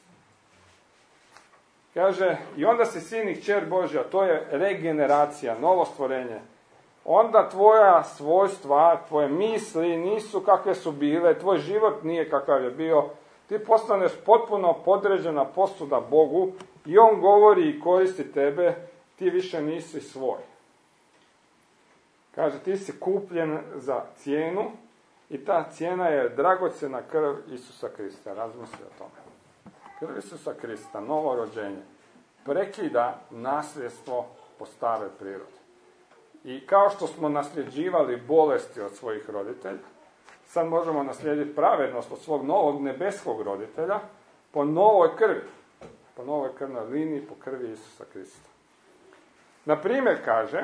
Kaže, i onda si sin i kćer Božja, to je regeneracija, novo stvorenje. Onda tvoja svojstva, tvoje misli nisu kakve su bile, tvoj život nije kakav je bio, ti postaneš potpuno podređena posuda Bogu i on govori i koristi tebe, ti više nisi svoj. Kaže, ti si kupljen za cijenu i ta cijena je dragocjena krv Isusa Krista. Razmisli o tome. Krv Isusa Krista, novo rođenje, prekida nasljedstvo po staroj prirodi. I kao što smo nasljeđivali bolesti od svojih roditelja, sad možemo naslijediti pravednost od svog novog nebeskog roditelja po novoj krvi. Po novoj krvnoj liniji, po krvi Isusa Krista. Na primjer, kaže,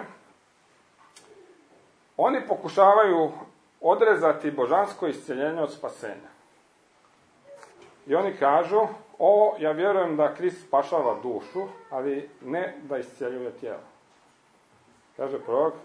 oni pokušavaju odrezati božansko isceljenje od spasenja. I oni kažu, ja vjerujem da Krist spašava dušu, ali ne da isceljuje tijelo. Kaže prorok,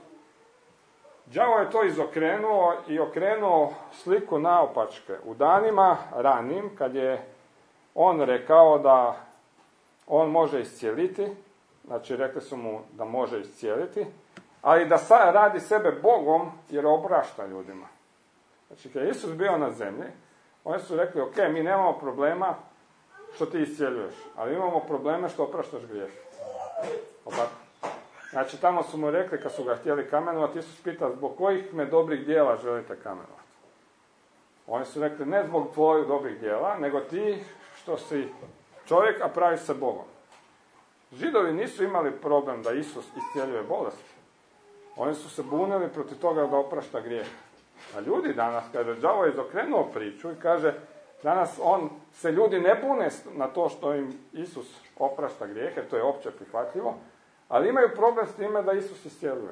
đavo je to izokrenuo i okrenuo sliku naopačke. U danima ranim, kad je on rekao da on može iscijeliti, znači rekli su mu da može iscijeliti, ali da radi sebe Bogom jer oprašta ljudima. Znači, kad je Isus bio na zemlji, oni su rekli, ok, mi nemamo problema što ti iscijeljuješ, ali imamo probleme što opraštaš grijeh. Opak. Znači, tamo su mu rekli, kad su ga htjeli kamenovati, Isus pita, zbog kojih me dobrih djela želite kamenovati? Oni su rekli, ne zbog tvojih dobrih djela, nego ti što si čovjek, a pravi se Bogom. Židovi nisu imali problem da Isus iscijeljuje bolesti. Oni su se bunili protiv toga da oprašta grijeh. A ljudi danas, kaže, đavo je izokrenuo priču i kaže, danas se ljudi ne bune na to što im Isus oprašta grijehe, to je opće prihvatljivo, ali imaju problem s time da Isus iscijeljuje.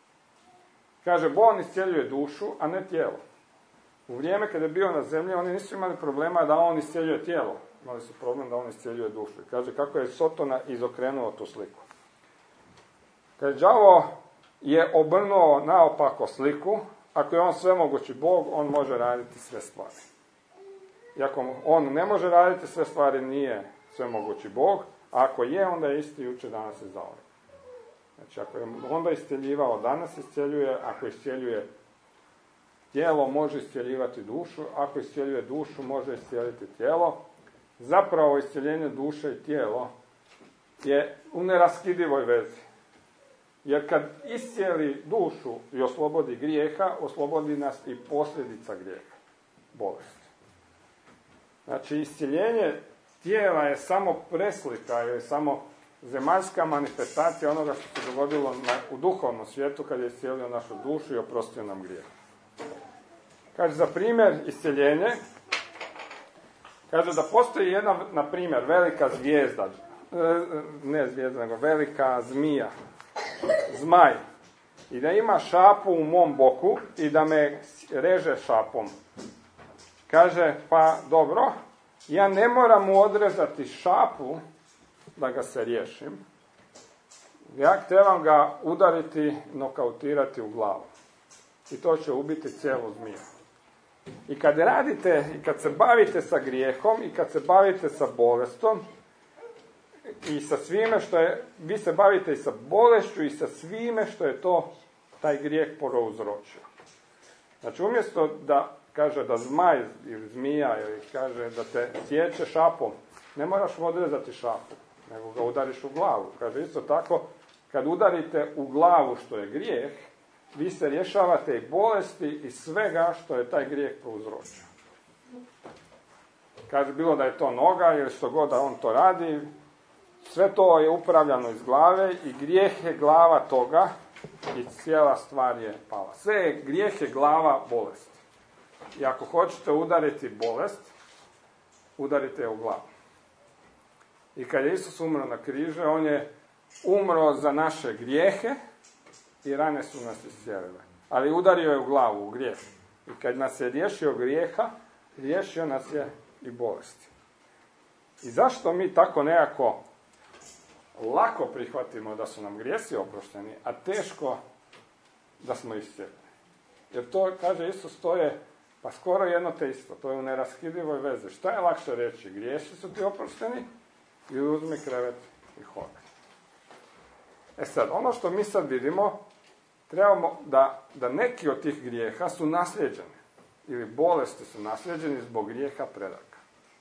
Kaže, Bog iscijeljuje dušu, a ne tijelo. U vrijeme kada je bio na zemlji, oni nisu imali problema da on iscijeljuje tijelo. Imali su problem da on iscijeljuje dušu. Kaže, kako je Sotona izokrenuo tu sliku. Kaže, đavo je obrnuo naopako sliku. Ako je on svemogući Bog, on može raditi sve stvari. I ako on ne može raditi sve stvari, nije svemogući Bog. A ako je, onda je isti jučer, danas i zauvijek. Znači, ako je onda iscjeljivao, danas iscjeljuje. Ako iscjeljuje tijelo, može iscjeljivati dušu. Ako iscjeljuje dušu, može iscijeliti tijelo. Zapravo, iscjeljenje duše i tijelo je u neraskidivoj vezi. Jer kad iscijeli dušu i oslobodi grijeha, oslobodi nas i posljedica grijeha, bolesti. Znači, iscijeljenje tijela je samo preslika ili samo zemaljska manifestacija onoga što se dogodilo u duhovnom svijetu kad je iscijelio našu dušu i oprostio nam grijeh. Kaže, za primjer iscijeljenje, kaže da postoji jedna, na primjer, velika zvijezda, ne zvijezda, nego velika zmija, zmaj, i da ima šapu u mom boku i da me reže šapom. Kaže, pa dobro, ja ne moram mu odrezati šapu da ga se riješim. Ja trebam ga udariti, nokautirati u glavu. I to će ubiti cijelu zmiju. I kad radite, i kad se bavite sa grijehom, i kad se bavite sa bolestom, i sa svime što je, vi se bavite i sa bolešću i sa svime što je to taj grijeh prouzročio. Znači, umjesto da kaže da zmaj ili zmija ili kaže da te sječe šapom, ne moraš mu odrezati šapu, nego ga udariš u glavu. Kaže isto tako, kad udarite u glavu što je grijeh, vi se rješavate i bolesti i svega što je taj grijeh prouzročio. Kaže, bilo da je to noga ili što god da on to radi, sve to je upravljano iz glave i grijeh je glava toga i cijela stvar je pala. Sve je, grijeh je glava bolesti. I ako hoćete udariti bolest, udarite je u glavu. I kad je Isus umro na križu, on je umro za naše grijehe i rane su nas iscijelile. Ali udario je u glavu, u grijeh. I kad nas je riješio grijeha, riješio nas je i bolesti. I zašto mi tako nekako lako prihvatimo da su nam grijesi oprošteni, a teško da smo iscijeljeni? Jer to, kaže Isus, to je pa skoro jedno te isto. To je u neraskidivoj vezi. Šta je lakše reći? Grijesi su ti oprošteni i uzmi krevet i hodi. Sad, ono što mi sad vidimo, trebamo da neki od tih grijeha su nasljeđeni. Ili bolesti su nasljeđeni zbog grijeha predaka.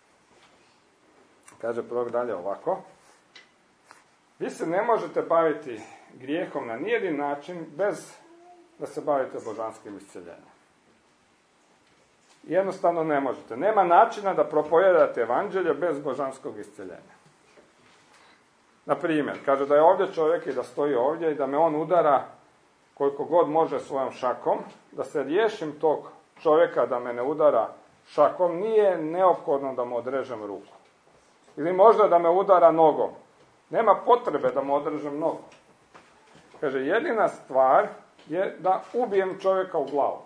Kaže prorok dalje ovako. Vi se ne možete baviti grijehom na nijedan način bez da se bavite božanskim isceljenjem. Jednostavno ne možete. Nema načina da propovijedate evanđelje bez božanskog isceljenja. Na primjer, kaže da je ovdje čovjek i da stoji ovdje i da me on udara koliko god može svojom šakom, da se riješim tog čovjeka da me ne udara šakom, nije neophodno da mu odrežem ruku. Ili možda da me udara nogom. Nema potrebe da mu odrežem nogu. Kaže, jedina stvar je da ubijem čovjeka u glavu.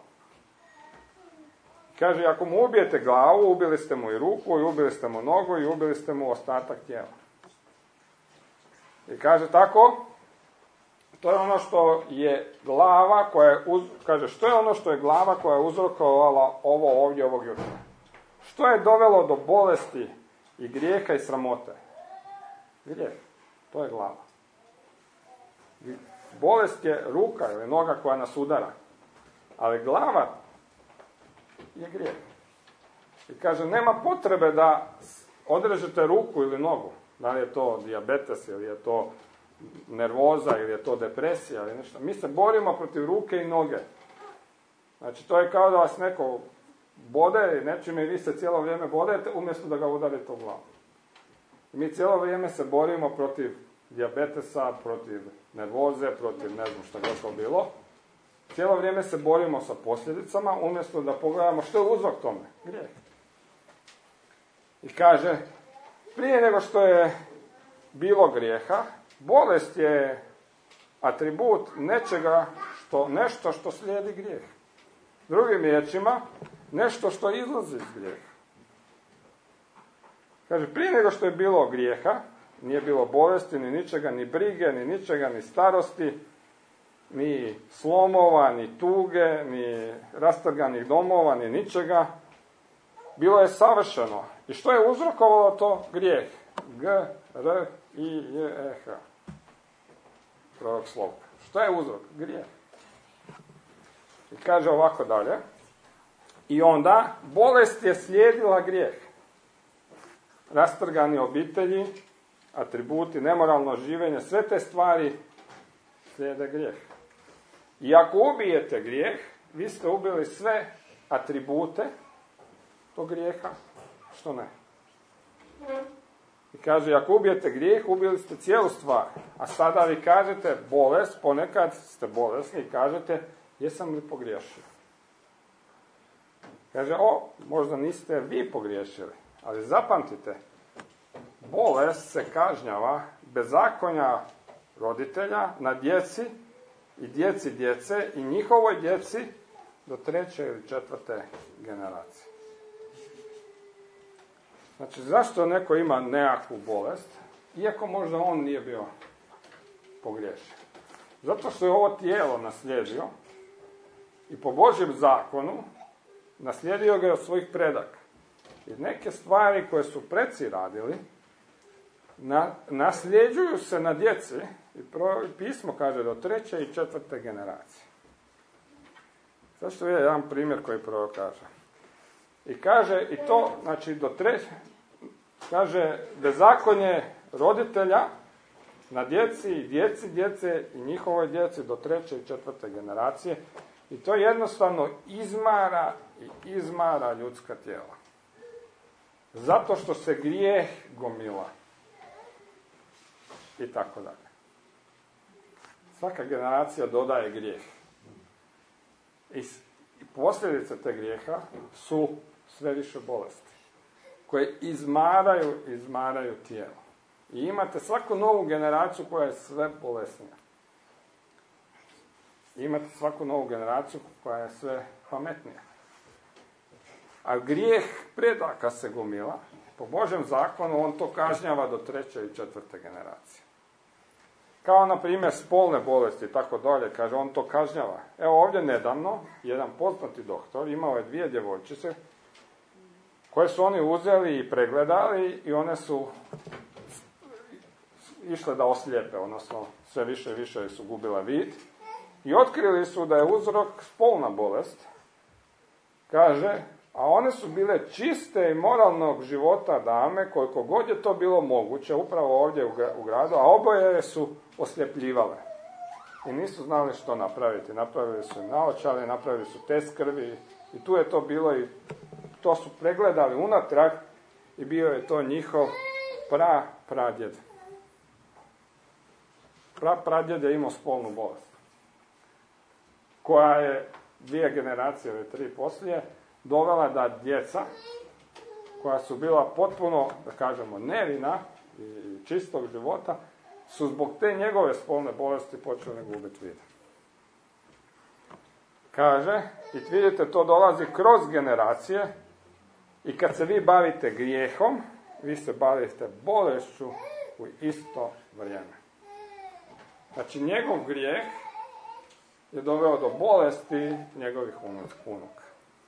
Kaže, ako mu ubijete glavu, ubili ste mu i ruku, i ubili ste mu nogu, i ubili ste mu ostatak tijela. I kaže tako, to je ono što je glava koja je, kaže, što je ono što je glava koja je uzrokovala ovo ovdje ovog jutra? Što je dovelo do bolesti i grijeha i sramote? Grijeh. To je glava. Bolest je ruka ili noga koja nas udara. Ali glava je grijeh. I kaže, nema potrebe da odrežete ruku ili nogu. Da li je to dijabetes ili je to nervoza ili je to depresija ili nešto. Mi se borimo protiv ruke i noge. Znači, to je kao da vas neko bode i nečime i vi se cijelo vrijeme bodete umjesto da ga udarite u glavu. Mi cijelo vrijeme se borimo protiv dijabetesa, protiv nervoze, protiv ne znam što god to bilo. Cijelo vrijeme se borimo sa posljedicama umjesto da pogledamo što je uzrok tome. Grijeh. I kaže, prije nego što je bilo grijeha, bolest je atribut nečega nešto što slijedi grijeh. Drugim riječima, nešto što izlazi iz grijeha. Kaže, prije nego što je bilo grijeha, nije bilo bolesti, ni ničega, ni brige, ni ničega, ni starosti, ni slomova, ni tuge, ni rastrganih domova, ni ničega. Bilo je savršeno. I što je uzrokovalo to? Grijeh. G, R, I, J, E, H. Prorok Slovka. Što je uzrok? Grijeh. I kaže ovako dalje. I onda bolest je slijedila grijeh. Rastrgani obitelji, atributi, nemoralno življenje, sve te stvari slijede grijeh. I ako ubijete grijeh, vi ste ubili sve atribute tog grijeha, što ne. I kaže, ako ubijete grijeh, ubili ste cijelu stvar. A sada vi kažete bolest, ponekad ste bolesni i kažete, jesam li pogriješio? Kaže, možda niste vi pogriješili, ali zapamtite, bolest se kažnjava bezakonja roditelja na djeci i djeci djece i njihovoj djeci do 3. ili 4. generacije. Znači, zašto neko ima nekakvu bolest, iako možda on nije bio pogriješen? Zato što je ovo tijelo naslijedio i po Božjem zakonu naslijedio ga od svojih predaka. I neke stvari koje su preci radili nasljeđuju se na djeci i pismo kaže do 3. i 4. generacije. Sad što je jedan primjer koji prorok kaže. I kaže, i to, znači do 3. kaže, bezakonje roditelja na djeci i djeci djece i njihovoj djeci do 3. i 4. generacije. I to jednostavno izmara ljudska tijela. Zato što se grijeh gomila. I tako dalje. Svaka generacija dodaje grijeh. I posljedice te grijeha su sve više bolesti. Koje izmaraju tijelo. I imate svaku novu generaciju koja je sve bolesnija. I imate svaku novu generaciju koja je sve pametnija. A grijeh predaka se gomila. Po Božjem zakonu on to kažnjava do 3. i 4. generacije. Kao na primjer spolne bolesti i tako dalje, kaže on to kažnjava. Evo ovdje nedavno, jedan poznati doktor imao je 2 djevojčice koje su oni uzeli i pregledali i one su išle da oslijepe, odnosno sve više i više su gubile vid. I otkrili su da je uzrok spolna bolest, kaže, a one su bile čiste i moralnog života dame, koliko god je to bilo moguće, upravo ovdje u gradu, a oboje su osljepljivale. I nisu znali što napraviti. Napravili su naočale, napravili su test krvi i tu je to bilo i to su pregledali unatrag i bio je to njihov pradjed. Pradjed je imao spolnu bolest, koja je 2 generacije ili 3 poslije dovela da djeca koja su bila potpuno, da kažemo, nevina i čistog života, su zbog te njegove spolne bolesti počeli gubiti vid. Kaže, i vidite, to dolazi kroz generacije i kad se vi bavite grijehom, vi se bavite bolešću u isto vrijeme. Znači, njegov grijeh je doveo do bolesti njegovih unuka.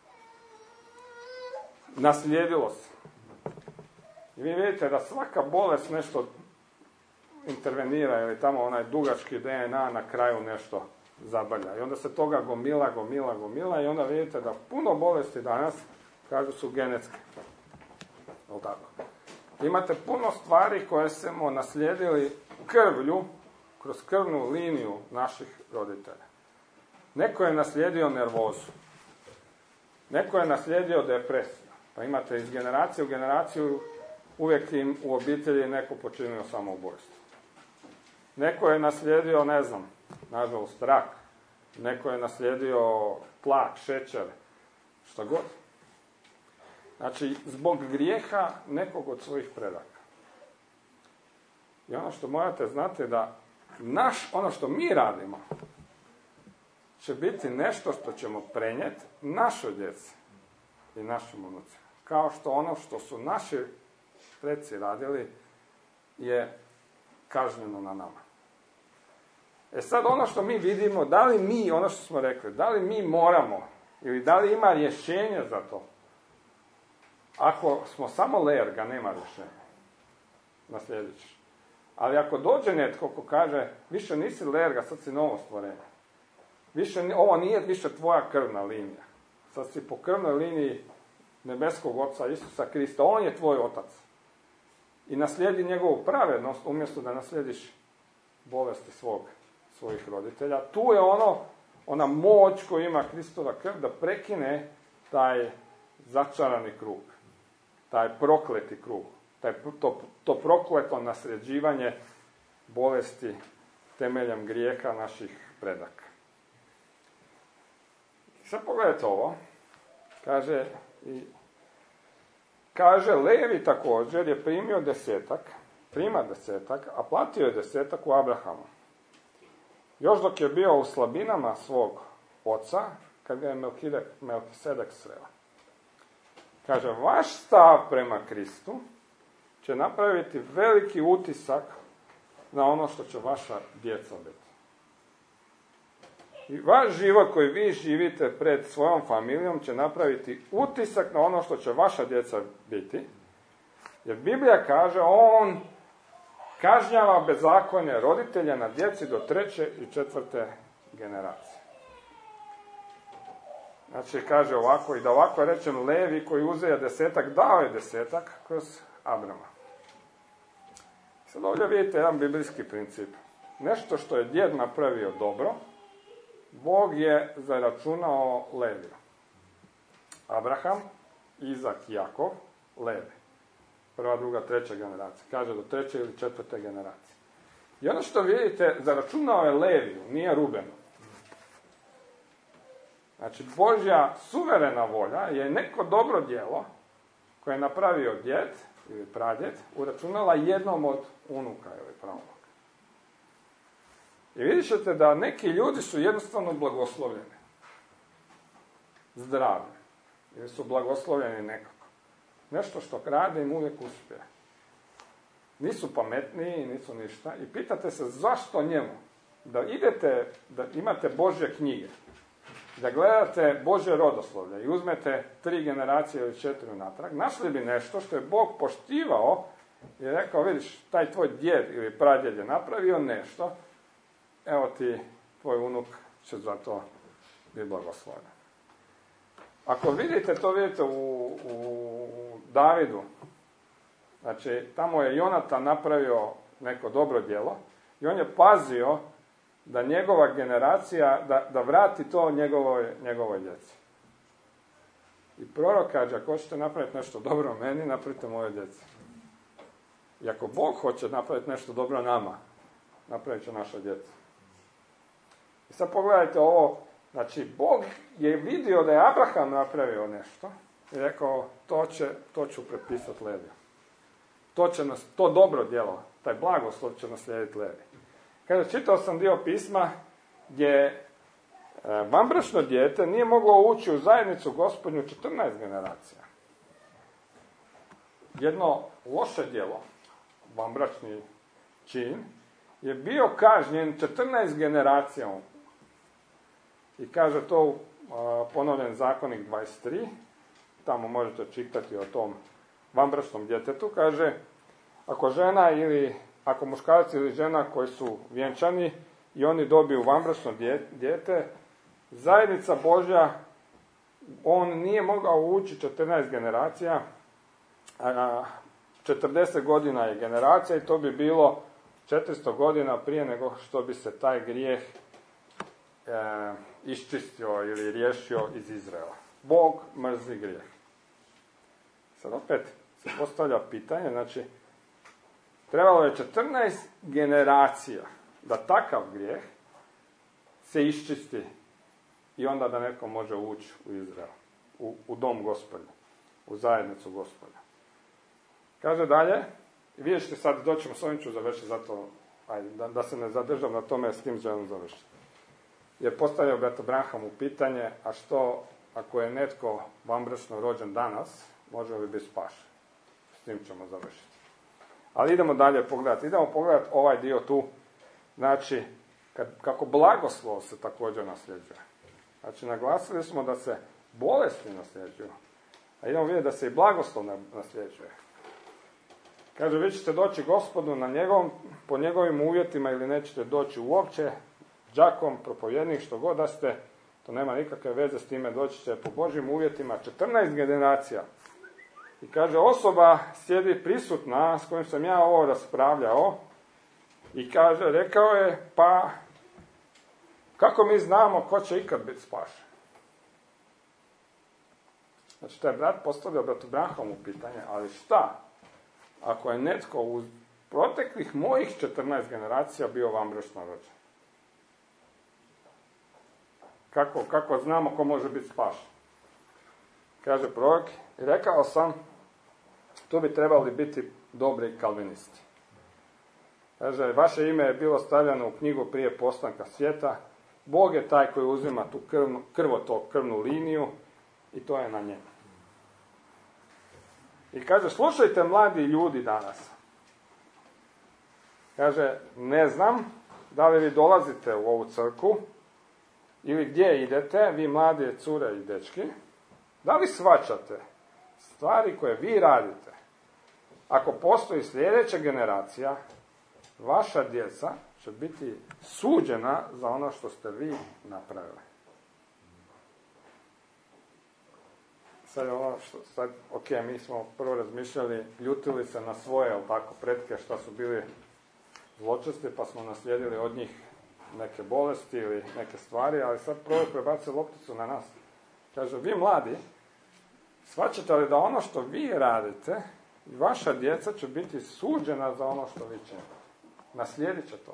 Naslijedilo se. I vi vidite da svaka bolest nešto intervenira, ili tamo onaj dugački DNA na kraju nešto zabalja. I onda se toga gomila i onda vidite da puno bolesti danas, kažu, su genetske. Jel' tako? Imate puno stvari koje smo naslijedili krvlju, kroz krvnu liniju naših roditelja. Neko je naslijedio nervozu. Neko je naslijedio depresiju. Pa imate iz generacije u generaciju uvijek im u obitelji neko počinio samoubojstvo. Neko je naslijedio, ne znam, nažalost rak. Neko je naslijedio tlak, šećer, šta god. Znači, zbog grijeha nekog od svojih predaka. I ono što morate znati da ono što mi radimo će biti nešto što ćemo prenijeti našoj djeci i našim unucima. Kao što ono što su naši preci radili je kažnjeno na nama. E sad, ono što mi vidimo, da li mi, ono što smo rekli, da li mi moramo ili da li ima rješenje za to? Ako smo samo lerga, nema rješenja. Naslijedit ćeš. Ali ako dođe netko ko kaže, više nisi lerga, sad si novo stvorenje. Ovo nije više tvoja krvna linija. Sad si po krvnoj liniji nebeskog Oca Isusa Krista. On je tvoj otac. I naslijedi njegovu pravednost umjesto da naslijediš bolesti svojih roditelja. Tu je ona moć koju ima Kristova krv da prekine taj začarani krug. Taj prokleti krug. To prokleto nasljeđivanje bolesti temeljem grijeha naših predaka. Sad pogledajte ovo. Kaže, Levi također je prima 10, a platio je 10 u Abrahamu. Još dok je bio u slabinama svog oca, kad ga je Melkisedek sreo. Kaže, vaš stav prema Kristu će napraviti veliki utisak na ono što će vaša djeca biti. I vaš život koji vi živite pred svojom familijom će napraviti utisak na ono što će vaša djeca biti. Jer Biblija kaže, on kažnjava bezakonje roditelja na djeci do 3. i 4. generacije. Znači, kaže ovako, i da ovako rečem, Levi koji uzeje 10, dao je 10 kroz Abrama. Sad ovdje vidite jedan biblijski princip. Nešto što je djed napravio dobro, Bog je zaračunao Leviju. Abraham, Izak, Jakov, Levi. 1., 2., 3. generacija. Kaže do 3. ili 4. generacije. I ono što vidite, zaračunao je Leviju, nije Rubenu. Znači, Božja suverena volja je neko dobro djelo koje je napravio djed ili pradjed, uračunala jednom od unuka ili praunuka. I vidjet ćete da neki ljudi su jednostavno blagoslovljeni. Zdravi. Ili su blagoslovljeni nekako. Nešto što rade im uvijek uspije. Nisu pametniji, nisu ništa. I pitate se zašto njemu? Da idete, da imate Božje knjige. Da gledate Božje rodoslovlje i uzmete 3 generacije ili 4 natrag, našli bi nešto što je Bog poštivao i rekao, vidiš, taj tvoj djed ili pradjed je napravio nešto, evo ti, tvoj unuk će za to biti blagoslovljen. Ako vidite, to vidite u Davidu. Znači, tamo je Jonatan napravio neko dobro djelo i on je pazio da njegova generacija, da vrati to njegovoj djeci. I prorok kaže, ako hoćete napraviti nešto dobro meni, napravite moje djeci. I ako Bog hoće napraviti nešto dobro nama, napravit će naša djeca. I sad pogledajte ovo, znači Bog je vidio da je Abraham napravio nešto i rekao, to ću prepisati Leviju. to dobro djelo, taj blagoslov će naslijediti Levi. Kaže, čitao sam dio pisma gdje vanbračno dijete nije moglo ući u zajednicu Gospodnju 14 generacija. Jedno loše djelo, vanbračni čin, je bio kažnjen 14 generacija. I kaže to ponovljen zakonik 23, tamo možete čitati o tom vanbračnom djetetu, kaže, ako žena ili ako muškarac ili žena koji su vjenčani i oni dobiju vanbračno dijete, zajednica Božja, on nije mogao ući 14 generacija, 40 godina je generacija i to bi bilo 400 godina prije nego što bi se taj grijeh iščistio ili riješio iz Izraela. Bog mrzi grijeh. Sad opet se postavlja pitanje, znači, trebalo je 14 generacija da takav grijeh se iščisti i onda da neko može ući u Izrael, u dom Gospodnja, u zajednicu Gospodnja. Kaže dalje, vidjet ćete sad, doćemo s ovim ću završiti, zato da se ne zadržam na tome s kim želim završiti. Jer postavio brat Abrahamu pitanje, a što ako je netko vanbračno rođen danas, može li biti spašen? S tim ćemo završiti. Ali idemo dalje pogledati. Idemo pogledati ovaj dio tu. Znači, kako blagoslov se također nasljeđuje. Znači, naglasili smo da se bolesti nasljeđuju. A idemo vidjeti da se i blagoslov nasljeđuje. Kaže, vi ćete doći Gospodu po njegovim uvjetima ili nećete doći uopće, đakom, propovjednik, što god da ste, to nema nikakve veze s time, doći će po Božjim uvjetima 14 generacija. I kaže, osoba sjedi prisutna s kojim sam ja ovo raspravljao i kaže, rekao je, pa kako mi znamo ko će ikad biti spašen? Znači, taj brat postavio bratu Abrahamu pitanje, ali šta ako je netko u proteklih mojih 14 generacija bio vanbračno rođen? Kako znamo ko može biti spašen? Kaže prorok, rekao sam, tu bi trebali biti dobri kalvinisti. Kaže, vaše ime je bilo stavljeno u knjigu prije postanka svijeta, Bog je taj koji uzima tu krvnu liniju i to je na njemu. I kaže, slušajte mladi ljudi danas. Kaže, ne znam da li vi dolazite u ovu crkvu ili gdje idete, vi mlade cure i dečki, da li shvaćate stvari koje vi radite? Ako postoji sljedeća generacija, vaša djeca će biti suđena za ono što ste vi napravili. Mi smo prvo razmišljali, ljutili se na svoje, pretke što su bili zločesti, pa smo naslijedili od njih neke bolesti ili neke stvari, ali sad prvo prebaci lopticu na nas. Kaže, vi mladi, shvaćate li da ono što vi radite, vaša djeca će biti suđena za ono što vi činite. Naslijedit će to.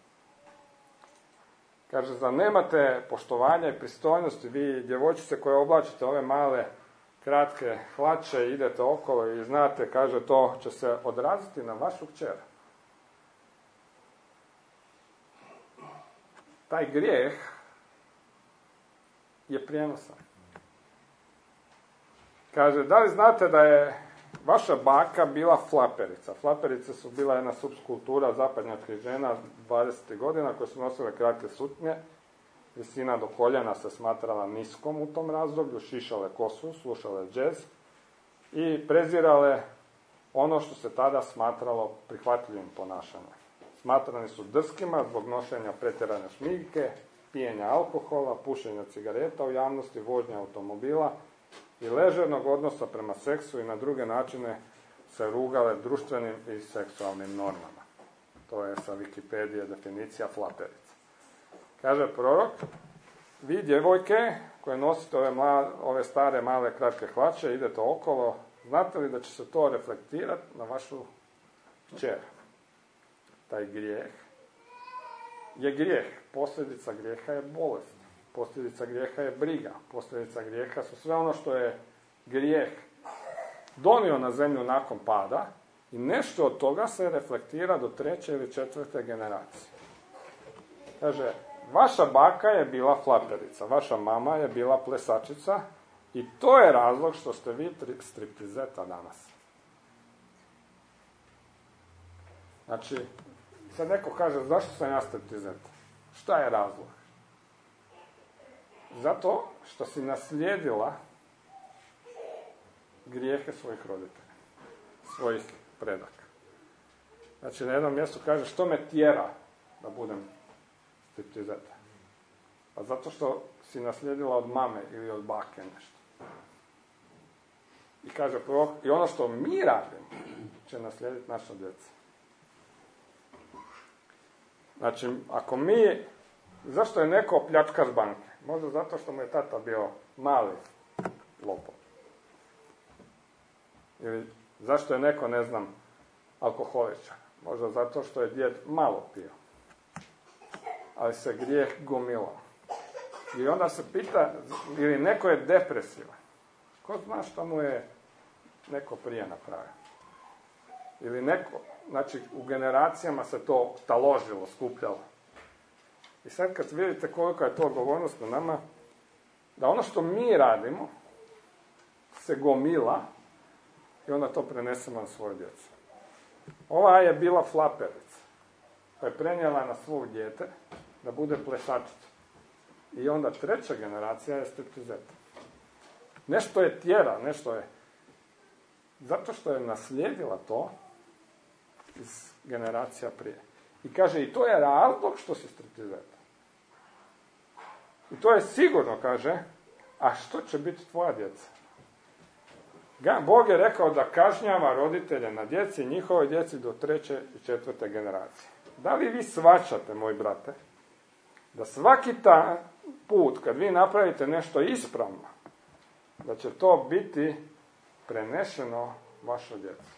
Kaže, zar nemate poštovanja i pristojnosti, vi djevojčice koje oblačite ove male kratke hlače, idete okolo i znate, kaže, to će se odraziti na vašu kćer. Taj grijeh je prijenosan. Kaže, da li znate da je vaša baka bila flaperica? Flaperice su bila jedna subkultura zapadnjačkih žena 20. godina koje su nosile kratke suknje. Visina do koljena se smatrala niskom u tom razdoblju, šišale kosu, slušale džez i prezirale ono što se tada smatralo prihvatljivim ponašanjem. Smatrani su drskima zbog nošenja pretjerane šminke, pijenja alkohola, pušenja cigareta u javnosti, vožnja automobila i ležernog odnosa prema seksu i na druge načine se rugale društvenim i seksualnim normama. To je sa Wikipedije definicija flaperica. Kaže prorok, vi djevojke koje nosite ove stare male kratke hlače, idete okolo, znate li da će se to reflektirati na vašu kćer? Taj grijeh je grijeh. Posljedica grijeha je bolest. Posljedica grijeha je briga. Posljedica grijeha su sve ono što je grijeh donio na zemlju nakon pada I nešto od toga se reflektira do 3. ili 4. generacije. Kaže, vaša baka je bila flaperica, vaša mama je bila plesačica i to je razlog što ste vi striptizeta danas. Znači, sad neko kaže, zašto sam ja striptizet? Šta je razlog? Zato što si naslijedila grijehe svojih roditelja, svojih predaka. Znači, na jednom mjestu kaže, što me tjera da budem striptizeta? Pa zato što si naslijedila od mame ili od bake nešto. I kaže prorok, i ono što mi radimo će naslijediti naša djeca. Znači, ako mi, zašto je neko pljačkaš banke? Možda zato što mu je tata bio mali lopov. Ili zašto je neko, ne znam, alkoholičar? Možda zato što je djed malo pio. Ali se grijeh gomilao. I onda se pita, ili neko je depresivan. Ko zna što mu je neko prije napravio? Ili neko, znači u generacijama se to taložilo, skupljalo. I sad kad vidite kolika je to odgovornost na nama, da ono što mi radimo se gomila i onda to prenesemo na svoju djecu. Ova je bila flaperica, pa je prenijela na svog dijete da bude plesačica. I onda 3. generacija je striptizeta. Nešto je tjera, nešto je... Zato što je naslijedila to iz generacija prije. I kaže, i to je razlog što si striptizeta. I to je sigurno, kaže, a što će biti tvoja djeca? Bog je rekao da kažnjava roditelje na djeci, njihove djeci do 3. i 4. generacije. Da li vi shvaćate, moji brate, da svaki put kad vi napravite nešto ispravno, da će to biti prenešeno vašoj djeci?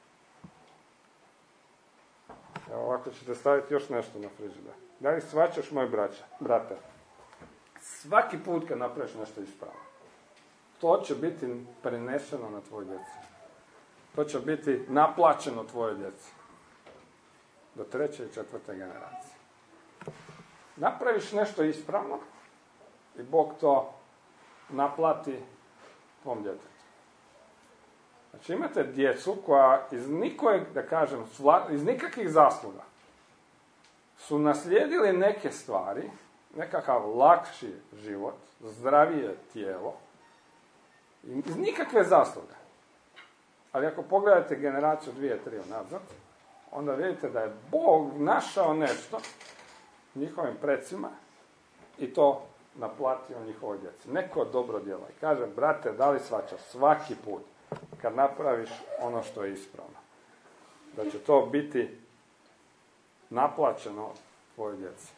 Evo, ovako ćete staviti još nešto na frižider. Da li shvaćaš, moj brate? Svaki put kad napraviš nešto ispravno, to će biti prenešeno na tvoju djecu. To će biti naplaćeno tvojoj djeci. Do 3. i 4. generacije. Napraviš nešto ispravno i Bog to naplati tvom djetetu. Znači imate djecu koja iz nikojeg, da kažem, iz nikakvih zasluga su naslijedili neke stvari, nekakav lakši život, zdravije tijelo, iz nikakve zasluge. Ali ako pogledate generaciju 2-3 nazad, onda vidite da je Bog našao nešto njihovim precima i to naplatio njihovoj djeci. Neko dobro djelo. I kaže, brate, da li shvaćaš svaki put kad napraviš ono što je ispravno, da će to biti naplaćeno tvojoj djeci.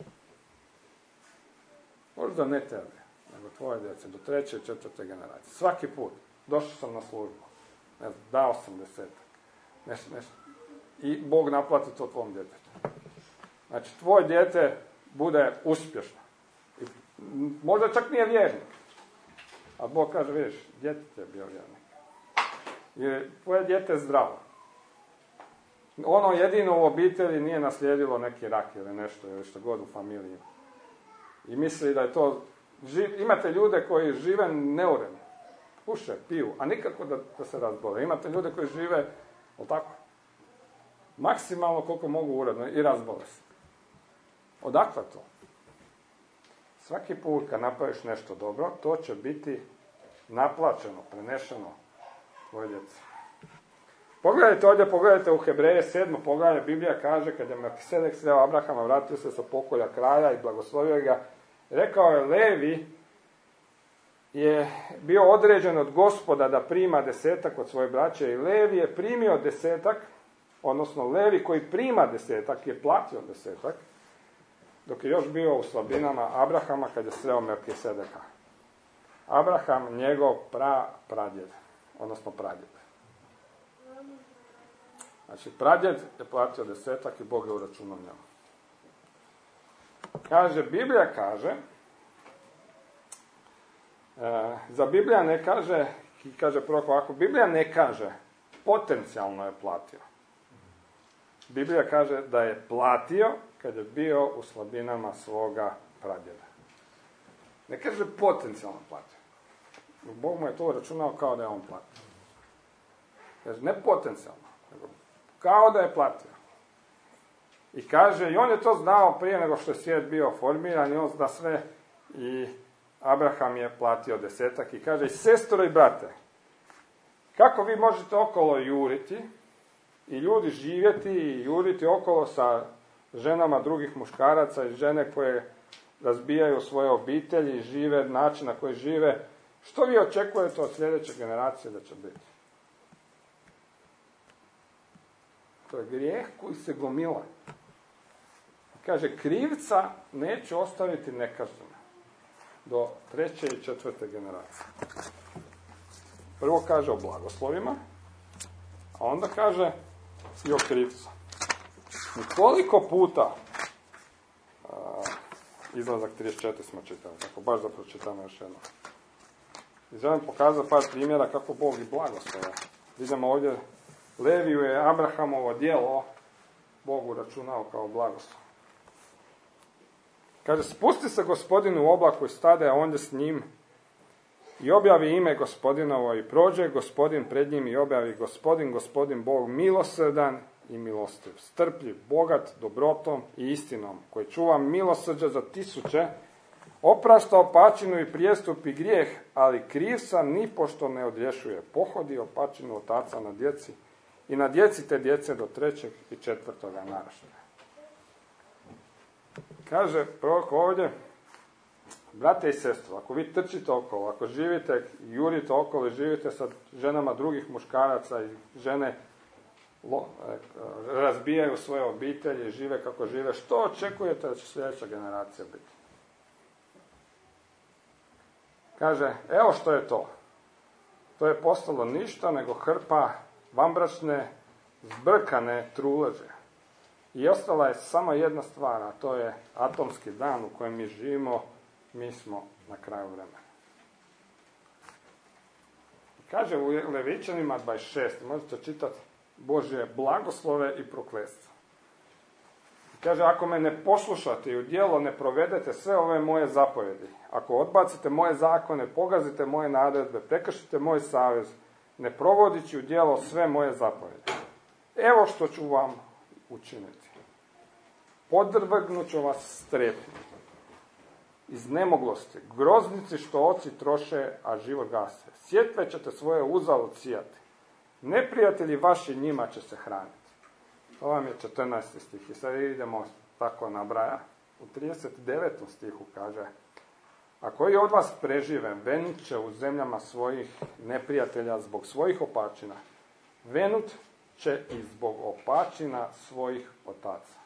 Možda ne tebe, nego tvoje djece, do 3. i 4. generacije. Svaki put. Došao sam na službu. Ne znam, dao sam 10. Nešto. I Bog naplati to tvom djetetu. Znači, tvoje dijete bude uspješno. I možda čak nije vjernik. A Bog kaže, vidiš, djete je bio vjernik. Jer tvoje dijete je zdravo. Ono jedino u obitelji nije naslijedilo neki rak ili nešto, ili što god u familiji. I misli da je to... Imate ljude koji žive neuredno. Puše, piju, a nikako da se razbole. Imate ljude koji žive, tako, maksimalno koliko mogu uredno i razbole se. Odakle to? Svaki put kad napraviš nešto dobro, to će biti naplaćeno, prenešeno tvoje djece. Pogledajte u Hebreje 7. poglavlje, Biblija kaže, kad je Melkisedek sreo Abrahama, vratio se sa pokolja kraja i blagoslovio ga, rekao je, Levi je bio određen od Gospoda da prima 10 od svoje braće i Levi je primio 10, odnosno Levi koji prima 10 je platio 10, dok je još bio u slabinama Abrahama kad je sreo Melkisedeka. Abraham, njegov pradjed, odnosno pradjed. Znači, pradjed je platio 10 i Bog je uračunao njemu. Biblija kaže, za Biblija ne kaže, kaže prorok ovako, Biblija ne kaže, potencijalno je platio. Biblija kaže da je platio kad je bio u slabinama svoga pradjeda. Ne kaže potencijalno platio. Bog mu je to računao kao da je on platio. Kaže, ne potencijalno, nego kao da je platio. I kaže, i on je to znao prije nego što je svijet bio formiran, i on zna sve, i Abraham je platio 10. I kaže, i sestro i brate, kako vi možete okolo juriti i ljudi živjeti i juriti okolo sa ženama drugih muškaraca i žene koje razbijaju svoje obitelji i žive način na koji žive, što vi očekujete od sljedeće generacije da će biti? To je grijeh koji se gomila. Kaže, krivca neću ostaviti nekažnjena do 3. i 4. generacije. Prvo kaže o blagoslovima, a onda kaže i o krivcu. I koliko puta, izlazak 34 smo čitali, tako baš da pročitamo još jedno. I želim pokazati par primjera kako Bog i blagoslova. Vidimo ovdje, Leviju je Abrahamovo djelo Bogu računao kao blagoslov. Kaže, spusti se Gospodinu u oblaku i stade, a ondje s njim, i objavi ime Gospodinovo, i prođe Gospodin pred njim i objavi Gospodin Bog milosrdan i milostiv, strpljiv, bogat dobrotom i istinom, koji čuva milosrđe za tisuće, oprašta opačinu i prijestup i grijeh, ali krivca nipošto ne odrješuje, pohodi opačinu otaca na djeci i na djeci te djece do 3. i 4. naraštaja. Kaže prorok ovdje, brate i sestro, ako vi trčite okolo, ako živite i jurite okolo i živite sa ženama drugih muškaraca i žene razbijaju svoje obitelji i žive kako žive, što očekujete da će sljedeća generacija biti? Kaže, evo što je to. To je postalo ništa nego hrpa vanbračne, zbrkane truleže. I ostala je samo jedna stvar, a to je atomski dan u kojem mi živimo, mi smo na kraju vremena. Kaže u Levičanima 26, možete čitati Božje blagoslove i prokletstva. Kaže, ako me ne poslušate i u djelo ne provedete sve ove moje zapovjedi, ako odbacite moje zakone, pogazite moje naredbe, prekršite moj savez, ne provodići u djelo sve moje zapovjedi, evo što ću vam učiniti. Podvrgnut ću vas strepnji, iznemoglosti, groznici što oci troše, a život gase. Sjetve ćete svoje uzalud sijati. Neprijatelji vaši njima će se hraniti. To vam je 14. stih. I sad idemo tako nabraja. U 39. stihu kaže, a koji od vas prežive, venut će u zemljama svojih neprijatelja zbog svojih opačina. Venut će i zbog opačina svojih otaca.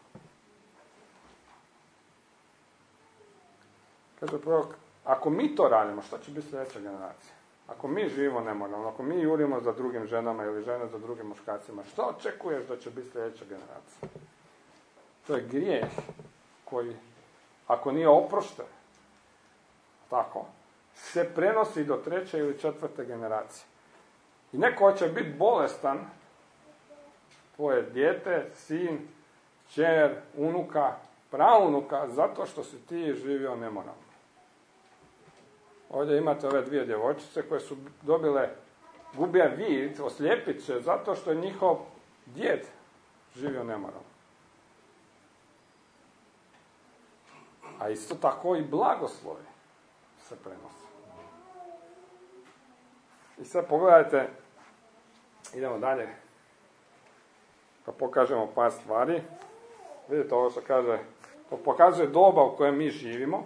Kaže prorok, ako mi to radimo, što će biti sljedeća generacija? Ako mi živimo nemoralno, ako mi jurimo za drugim ženama ili žene za drugim muškarcima, što očekuješ da će biti sljedeća generacija? To je grijeh koji, ako nije oprošten, tako, se prenosi do 3. ili 4. generacije. I neko će biti bolestan, tvoje dijete, sin, kćer, unuka, praunuka, zato što si ti živio nemoralno. Ovdje imate ove dvije djevojčice koje su dobile gubija vid, oslijepit će, zato što je njihov djed živio nemoralno. A isto tako i blagoslovi se prenose. I sad pogledajte, idemo dalje, pa pokažemo par stvari. Vidite ovo što kaže, to pokazuje doba u kojem mi živimo,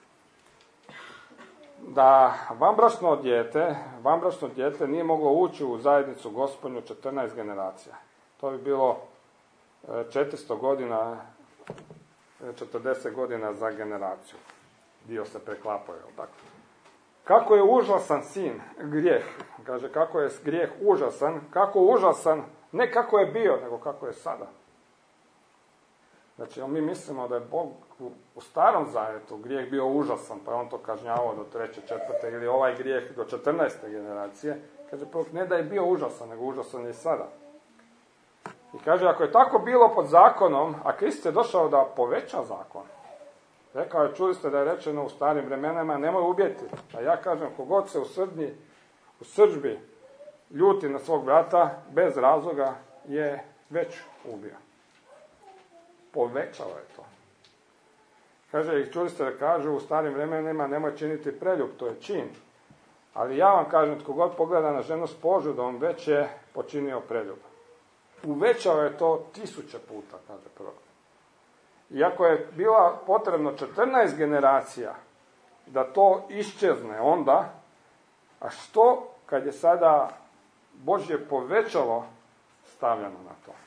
da vanbračno dijete nije moglo ući u zajednicu Gospodnju 14 generacija. To bi bilo 400 godina, 40 godina za generaciju. Dio se preklapaju, tako. Kako je užasan sin, grijeh. Kaže, kako je grijeh užasan, kako užasan, ne kako je bio, nego kako je sada. Znači, mi mislimo da je Bog u starom zavjetu grijeh bio užasan, pa je on to kažnjavao do 3., 4. ili ovaj grijeh do 14. generacije. Kaže, ne da je bio užasan, nego užasan je i sada. I kaže, ako je tako bilo pod zakonom, a Krist je došao da poveća zakon. Rekao je, čuli ste da je rečeno u starim vremenima, nemoj ubijeti. A ja kažem, kogod se u srdžbi ljuti na svog brata, bez razloga je već ubio. Povećao je to. Kaže, i čuli ste da kažu u starim vremenima, nemoj činiti preljub, to je čin. Ali ja vam kažem, tko god pogleda na ženu s požudom, već je počinio preljub. Uvećao je to 1000 puta, kaže prorok. Iako je bila potrebno 14 generacija da to iščezne onda, a što kad je sada Božje povećalo stavljeno na to?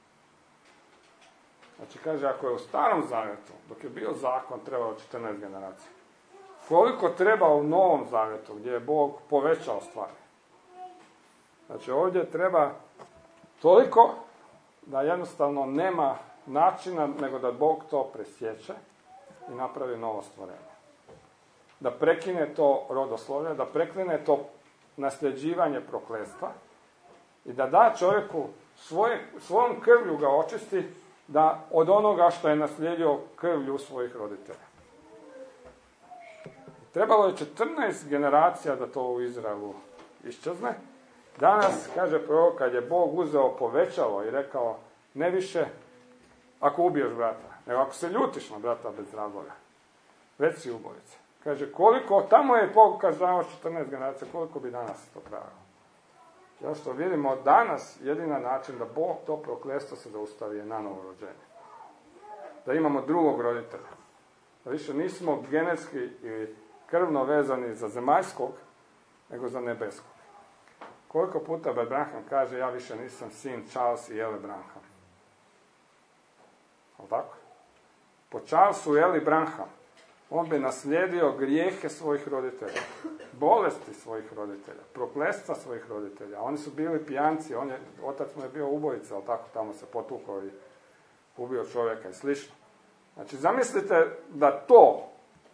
Znači kaže, ako je u starom zavjetu, dok je bio zakon, trebalo 14 generacija. Koliko treba u novom zavjetu, gdje je Bog povećao stvari? Znači ovdje treba toliko da jednostavno nema načina nego da Bog to presječe i napravi novo stvorenje. Da prekine to rodoslovlje, da prekine to nasljeđivanje prokletstva i da da čovjeku svojom krvlju ga očisti da od onoga što je naslijedio krvlju svojih roditelja. Trebalo je 14 generacija da to u Izraelu iščezne. Danas, kaže prorok, kad je Bog uzeo povećalo i rekao, ne više ako ubiješ brata, nego ako se ljutiš na brata bez razloga, već si ubojica. Kaže, koliko, tamo je Bog kažnjavao 14 generacija, koliko bi danas to trajalo. Zato što vidimo danas jedina način da Bog to prokletstvo se zaustavi je na novo rođenje. Da imamo drugog roditelja. Da više nismo genetski i krvno vezani za zemaljskog, nego za nebeskog. Koliko puta Brad Branham kaže, ja više nisam sin Charles i Ellie Branham. Ali tako? Po Charlesu i Ellie Branham on bi naslijedio grijehe svojih roditelja, bolesti svojih roditelja, prokletstva svojih roditelja. Oni su bili pijanci, otac mu je bio ubojica, ali tako, tamo se potukao i ubio čovjeka i slično. Znači, zamislite da to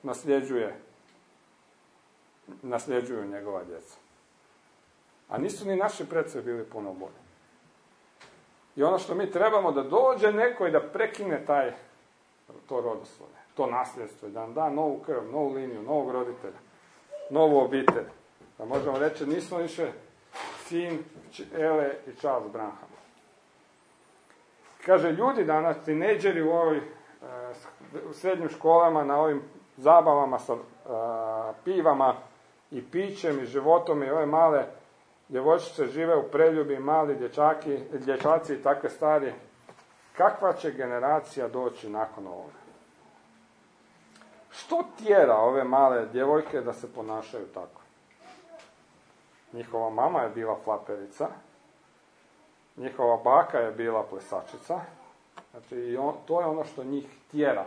nasljeđuju njegova djeca. A nisu ni naši predci bili puno bolji. I ono što mi trebamo, da dođe neko i da prekine to rodoslovlje, to nasljedstvo i da nam da novu krv, novu liniju, novog roditelja, novu obitelj. Da možemo reći, nismo više sin Ele i Charles Branham. Kaže, ljudi danas, tinejdžeri u srednjim školama, na ovim zabavama sa pivama i pićem i životom i ove male djevojčice žive u preljubi, mali dječaci i takve stvari. Kakva će generacija doći nakon ovoga? Što tjera ove male djevojke da se ponašaju tako? Njihova mama je bila flaperica, njihova baka je bila plesačica, znači to je ono što njih tjera.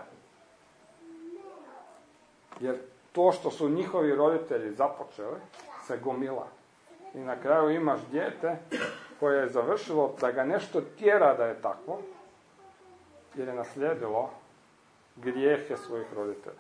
Jer to što su njihovi roditelji započeli se gomila. I na kraju imaš dijete koje je završilo da ga nešto tjera da je takvo, jer je naslijedilo grijehe svojih roditelja.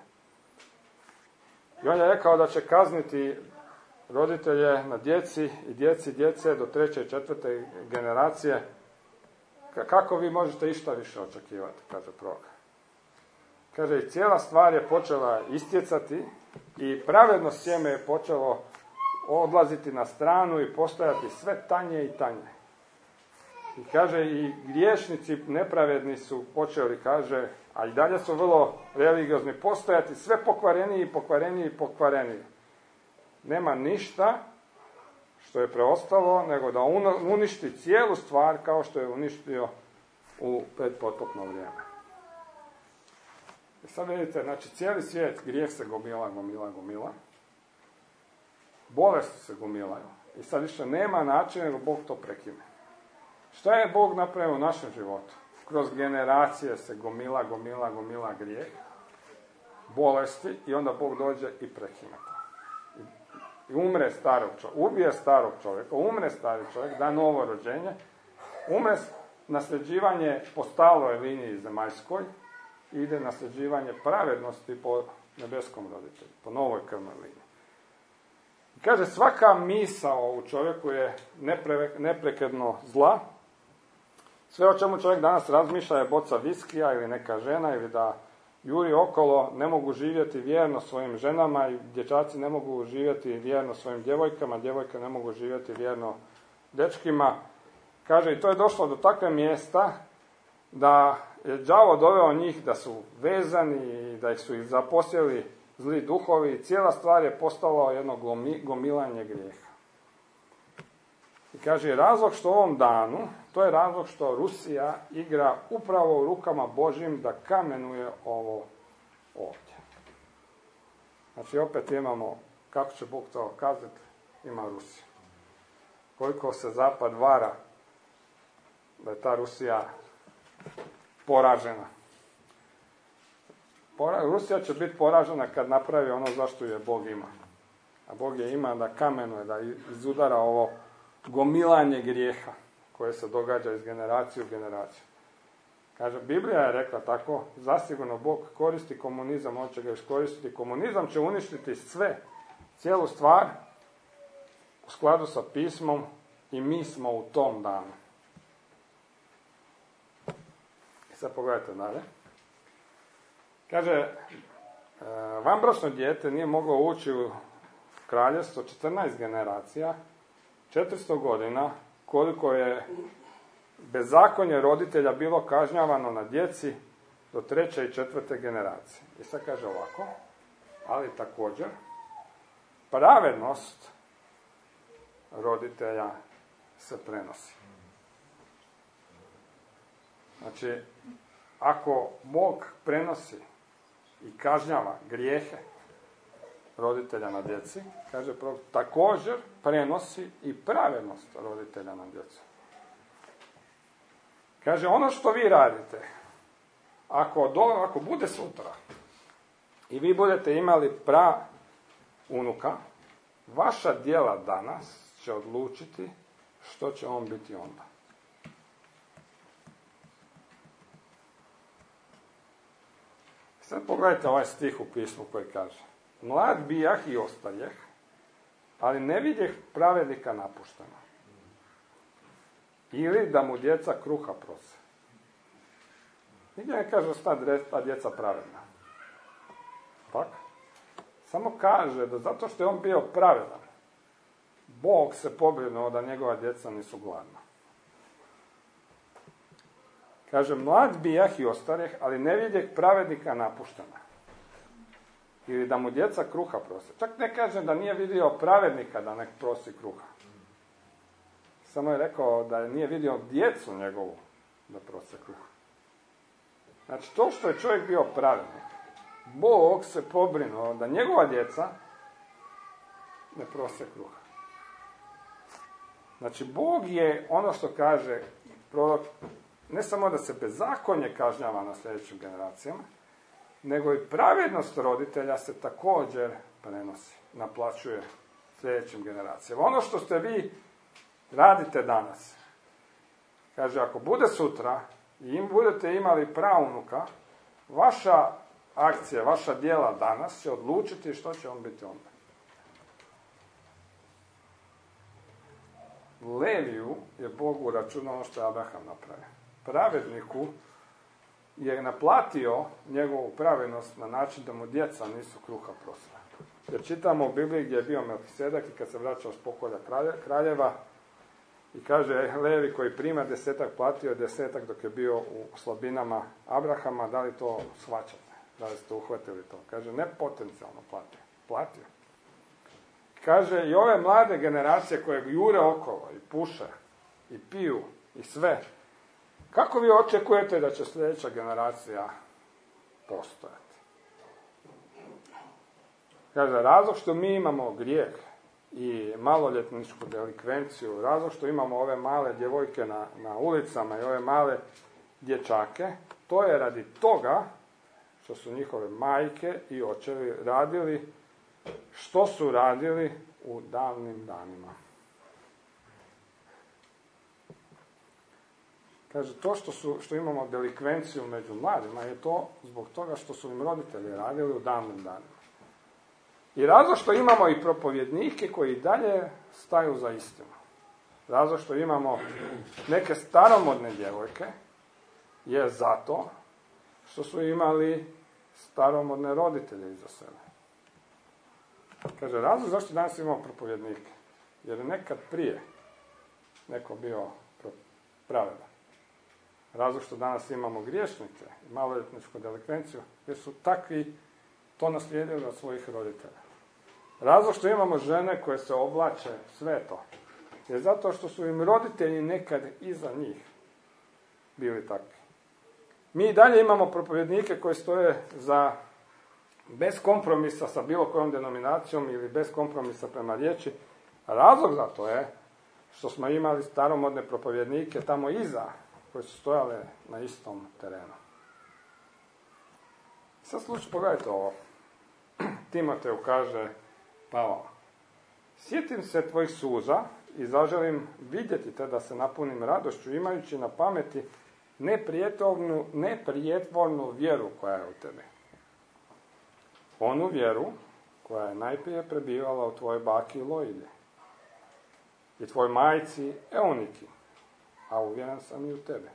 I on je rekao da će kazniti roditelje na djeci i djece do 3. i 4. generacije. Kako vi možete išta više očekivati, kaže prorok. Kaže, i cijela stvar je počela istjecati i pravedno sjeme je počelo odlaziti na stranu i postojati sve tanje i tanje. I kaže, i griješnici nepravedni su počeli, kaže, a i dalje su vrlo religiozni, postojati sve pokvareniji. Nema ništa što je preostalo, nego da uništi cijelu stvar kao što je uništio u predpotopno vrijeme. I sad vidite, znači cijeli svijet, grijeh se gomila. Bolesti se gomilaju. I sad više nema načina nego Bog to prekine. Šta je Bog napravio u našem životu? Kroz generacije se gomila grijeh, bolesti i onda Bog dođe i prekine to. I umre starog čovjeka, ubije starog čovjeka, umre stari čovjek, da novo rođenje, umre nasljeđivanje po staloj liniji zemaljskoj, ide nasljeđivanje pravednosti po nebeskom roditelju, po novoj krvnoj liniji. I kaže, svaka misao u čovjeku je neprekidno zla, Sve o čemu čovjek danas razmišlja je boca viskija ili neka žena ili da juri okolo, ne mogu živjeti vjerno svojim ženama i dječaci ne mogu živjeti vjerno svojim djevojkama, djevojke ne mogu živjeti vjerno dečkima. Kaže, i to je došlo do takve mjesta da je đavo doveo njih da su vezani i da su ih zaposjeli zli duhovi i cijela stvar je postalo jedno gomilanje grijeha. I kaže, razlog što u ovom danu, to je razlog što Rusija igra upravo u rukama Božjim da kamenuje ovo ovdje. Znači, opet imamo, kako će Bog to kazati, ima Rusija. Koliko se Zapad vara da je ta Rusija poražena. Rusija će biti poražena kad napravi ono zašto je Bog ima. A Bog je ima da kamenuje, da izudara ovo gomilanje grijeha koje se događa iz generacije u generaciju. Kaže, Biblija je rekla tako, zasigurno Bog koristi komunizam, on će ga iskoristiti. Komunizam će uništiti sve, cijelu stvar u skladu sa pismom i mi smo u tom danu. I sad pogledajte dalje. Kaže, vanbračno dijete nije moglo ući u kraljevstvo 14 generacija, 400 godina, koliko je bezakonje roditelja bilo kažnjavano na djeci do 3. i 4. generacije. I sad kaže ovako, ali također, pravednost roditelja se prenosi. Znači, ako Bog prenosi i kažnjava grijehe roditelja na djeci, kaže, također prenosi i pravednost roditelja na djecu. Kaže, ono što vi radite, ako bude sutra i vi budete imali unuka, vaša djela danas će odlučiti što će on biti onda. Sad pogledajte ovaj stih u pismu koji kaže: mlad bijah i ostarjeh, ali ne vidjeh pravednika napuštena. Ili da mu djeca kruha prose. Nigdje ne kaže ta djeca pravedna. Pak, samo kaže da zato što je on bio pravedan, Bog se pobrinuo da njegova djeca nisu gladna. Kaže, mlad bijah i ostarjeh, ali ne vidjeh pravednika napuštena. Ili da mu djeca kruha prose. Čak ne kaže da nije vidio pravednika da nek prosi kruha. Samo je rekao da nije vidio djecu njegovu da prose kruha. Znači, to što je čovjek bio pravednik, Bog se pobrinuo da njegova djeca ne prose kruha. Znači, Bog je ono što kaže prorok, ne samo da se bezakonje kažnjava na sljedećim generacijama, nego i pravednost roditelja se također prenosi, naplaćuje sljedećim generacijama. Ono što ste vi radite danas, kaže, ako bude sutra i budete imali praunuka, vaša akcija, vaša djela danas će odlučiti što će on biti onda. Leviju je Bog uračunao ono što je Abraham napravio. Pravedniku je naplatio njegovu pravednost na način da mu djeca nisu kruha prosila. Jer čitamo u Bibliji gdje je bio Melkisedek i kad se vraćao s pokolja kraljeva i kaže, Levi koji prima 10 platio 10 dok je bio u slabinama Abrahama, da li to shvaćate? Da li ste uhvatili to? Kaže, ne potencijalno platio. Kaže, i ove mlade generacije koje jure okolo i puše i piju i sve, kako vi očekujete da će sljedeća generacija postojati? Kaže, razlog što mi imamo grijeh i maloljetničku delikvenciju, razlog što imamo ove male djevojke na ulicama i ove male dječake, to je radi toga što su njihove majke i očevi radili što su radili u davnim danima. Kaže, to što imamo delikvenciju među mladima je to zbog toga što su im roditelji radili u davnim danima. I razlog što imamo i propovjednike koji dalje staju za istinu. Razlog što imamo neke staromodne djevojke je zato što su imali staromodne roditelje iza sebe. Kaže, razlog zašto danas imamo propovjednike? Jer je nekad prije neko bio pravedan. Razlog što danas imamo griješnike i maloljetničku delikvenciju, jer su takvi to naslijedili od svojih roditelja. Razlog što imamo žene koje se oblače sveto, je zato što su im roditelji nekad iza njih bili takvi. Mi i dalje imamo propovjednike koji stoje za bez kompromisa sa bilo kojom denominacijom ili bez kompromisa prema riječi. Razlog za to je što smo imali staromodne propovjednike tamo iza, koji su stojale na istom terenu. Sad slučaj, pogledajte ovo. Timoteu kaže Pavao: sjetim se tvojih suza i zaželim vidjeti te da se napunim radošću, imajući na pameti neprijetvornu vjeru koja je u tebi. Onu vjeru koja je najprije prebivala u tvojoj baki Lojde i tvoj majci Euniki, a uvjeren sam i u tebe.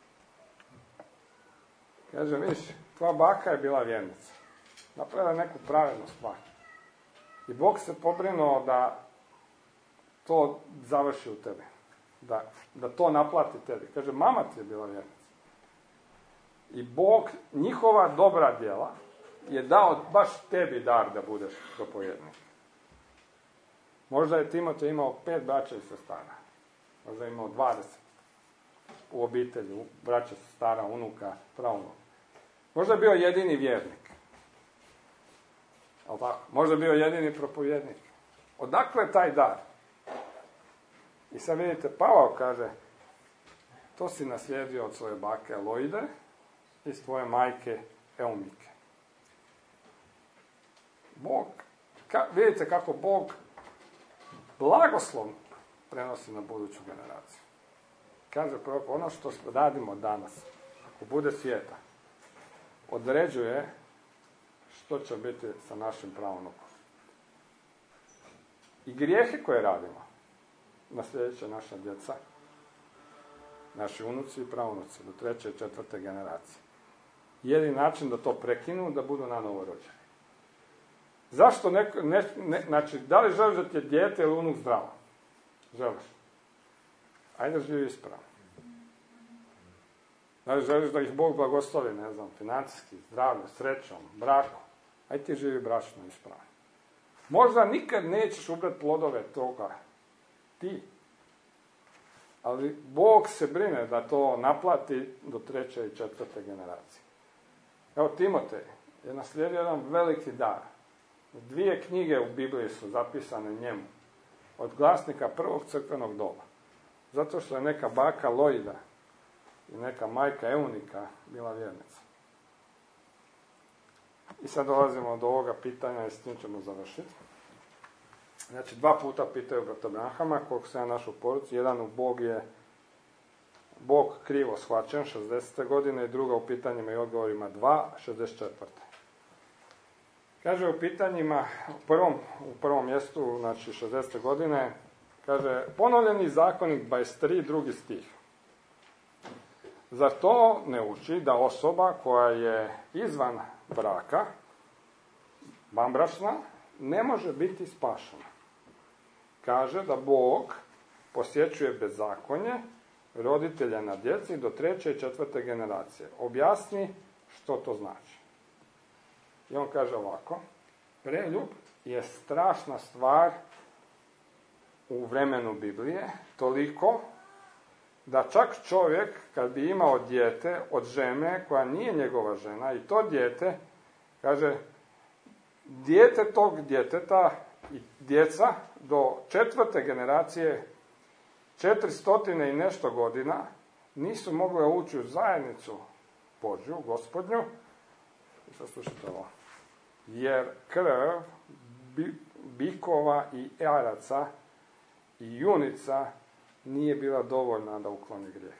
Kaže, viš, tvoja baka je bila vjernica. Napravila neku pravednu stvar. I Bog se pobrinuo da to završi u tebi. Da to naplati tebi. Kaže, mama ti je bila vjernica. I Bog, njihova dobra djela, je dao baš tebi dar da budeš propovjednik. Možda je Timotej imao 5 braća i sestara. Možda je imao 20 u obitelji, braća, sestara, unuka, praunuka. Možda je bio jedini vjernik. Ali tako? Možda je bio jedini propovjednik. Odakle je taj dar? I sad vidite, Pavao kaže, to si naslijedio od svoje bake Lojde i s tvoje majke Eumike. Bog, vidite kako Bog blagoslov prenosi na buduću generaciju. Kaže prorok, ono što radimo danas, ako bude svijeta, određuje što će biti sa našim praunukom. I grijehe koje radimo, naslijedit će naša djeca, naši unuci i praunuci, do 3. i 4. generacije. Jedini način da to prekinu, da budu na novo rođeni. Zašto znači, da li želiš da ti je dijete ili unuk zdravo? Želiš. Ajde živi ispravno. Da li želiš da ih Bog blagoslovi, ne znam, financijski, zdravlje, srećom, brakom? Ajde ti živi bračno ispravno. Možda nikad nećeš ubrati plodove toga. Ti. Ali Bog se brine da to naplati do 3. i 4. generacije. Evo, Timotej je naslijedio jedan veliki dar. 2 knjige u Bibliji su zapisane njemu. Od glasnika prvog crkvenog doba. Zato što je neka baka Lojda i neka majka Eunika bila vjernica. I sad dolazimo do ovoga pitanja i s tim ćemo završiti. Znači, 2 puta pitaju brata Branhama, koliko se ja našao u poruci. Jedan u Bog krivo shvaćen, 60. godine, i druga u pitanjima i odgovorima 2, 64. Kaže u pitanjima, u prvom mjestu, znači 60. godine, kaže, ponovljeni zakonik 23, drugi stih. Zar to ne uči da osoba koja je izvan braka, vanbračna, ne može biti spašena? Kaže da Bog posjećuje bezakonje roditelja na djeci do 3. i 4. generacije. Objasni što to znači. I on kaže ovako, preljub je strašna stvar u vremenu Biblije, toliko da čak čovjek, kad bi imao dijete od žene koja nije njegova žena, i to dijete, kaže, dijete tog djeteta i djeca do 4. generacije, 400 i nešto godina, nisu mogle ući u zajednicu Božju, Gospodnju. I sad slušajte ovo. Jer krv bikova i jaraca i junica nije bila dovoljna da ukloni grijeh.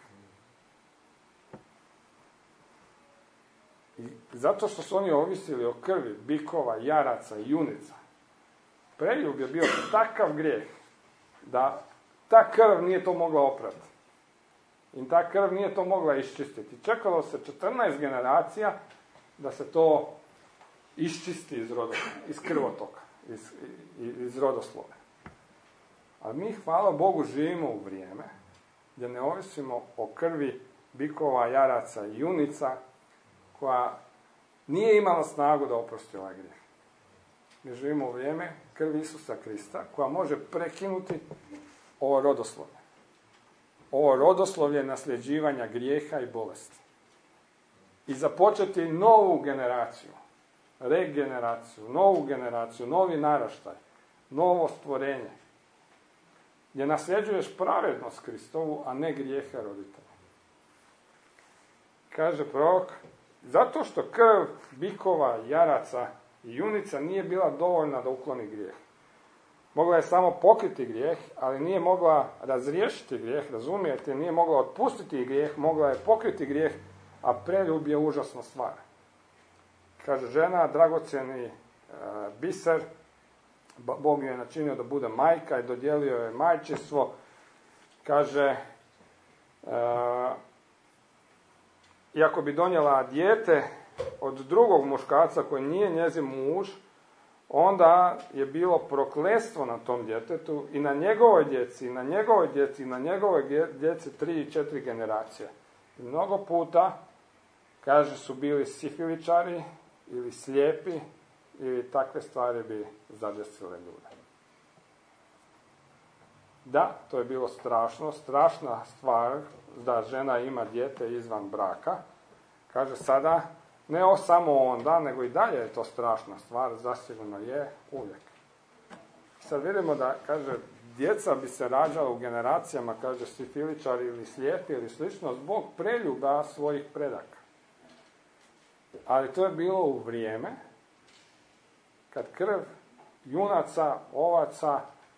I zato što su oni ovisili o krvi bikova, jaraca i junica, preljub je bio takav grijeh da ta krv nije to mogla oprati. I ta krv nije to mogla iščistiti. Čekalo se 14 generacija da se to iščisti iz krvotoka, iz rodoslova. Ali mi, hvala Bogu, živimo u vrijeme gdje ne ovisimo o krvi bikova, jaraca i junica, koja nije imala snagu da oprosti ovaj grijeh. Mi živimo u vrijeme krvi Isusa Krista, koja može prekinuti ovo rodoslovlje. Ovo rodoslovlje nasljeđivanja grijeha i bolesti. I započeti novu generaciju, regeneraciju, novu generaciju, novi naraštaj, novo stvorenje. Gdje nasljeđuješ pravednost Kristovu, a ne grijehe roditelja. Kaže prorok, zato što krv bikova, jaraca i junica nije bila dovoljna da ukloni grijeh. Mogla je samo pokriti grijeh, ali nije mogla razriješiti grijeh, razumijete, nije mogla otpustiti grijeh, mogla je pokriti grijeh, a preljub je užasna stvar. Kaže, žena, dragocjeni biser, Bog je načinio da bude majka i dodijelio je majčinstvo. Kaže, iako bi donijela dijete od drugog muškarca koji nije njezin muž, onda je bilo prokletstvo na tom djetetu i na njegovoj djeci, i na njegovoj djeci, i na njegovoj djeci 3 i 4 generacije. I mnogo puta, kaže, su bili sifiličari ili slijepi ili takve stvari bi zadesile ljude. Da, to je bilo strašno, strašna stvar da žena ima dijete izvan braka. Kaže sada, ne samo onda, nego i dalje je to strašna stvar, zasigurno je uvijek. Sad vidimo da, kaže, djeca bi se rađala u generacijama, kaže, sifiličari ili slijepi ili slično, zbog preljuba svojih predaka. Ali to je bilo u vrijeme kad krv junaca, ovaca,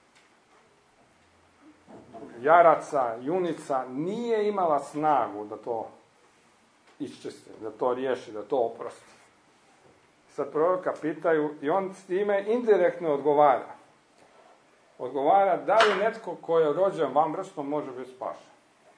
jaraca, junica nije imala snagu da to iščisti, da to riješi, da to oprosti. Sad proroka pitaju i on s time indirektno odgovara. Odgovara da li netko koji je rođen vanbračno može biti spašen.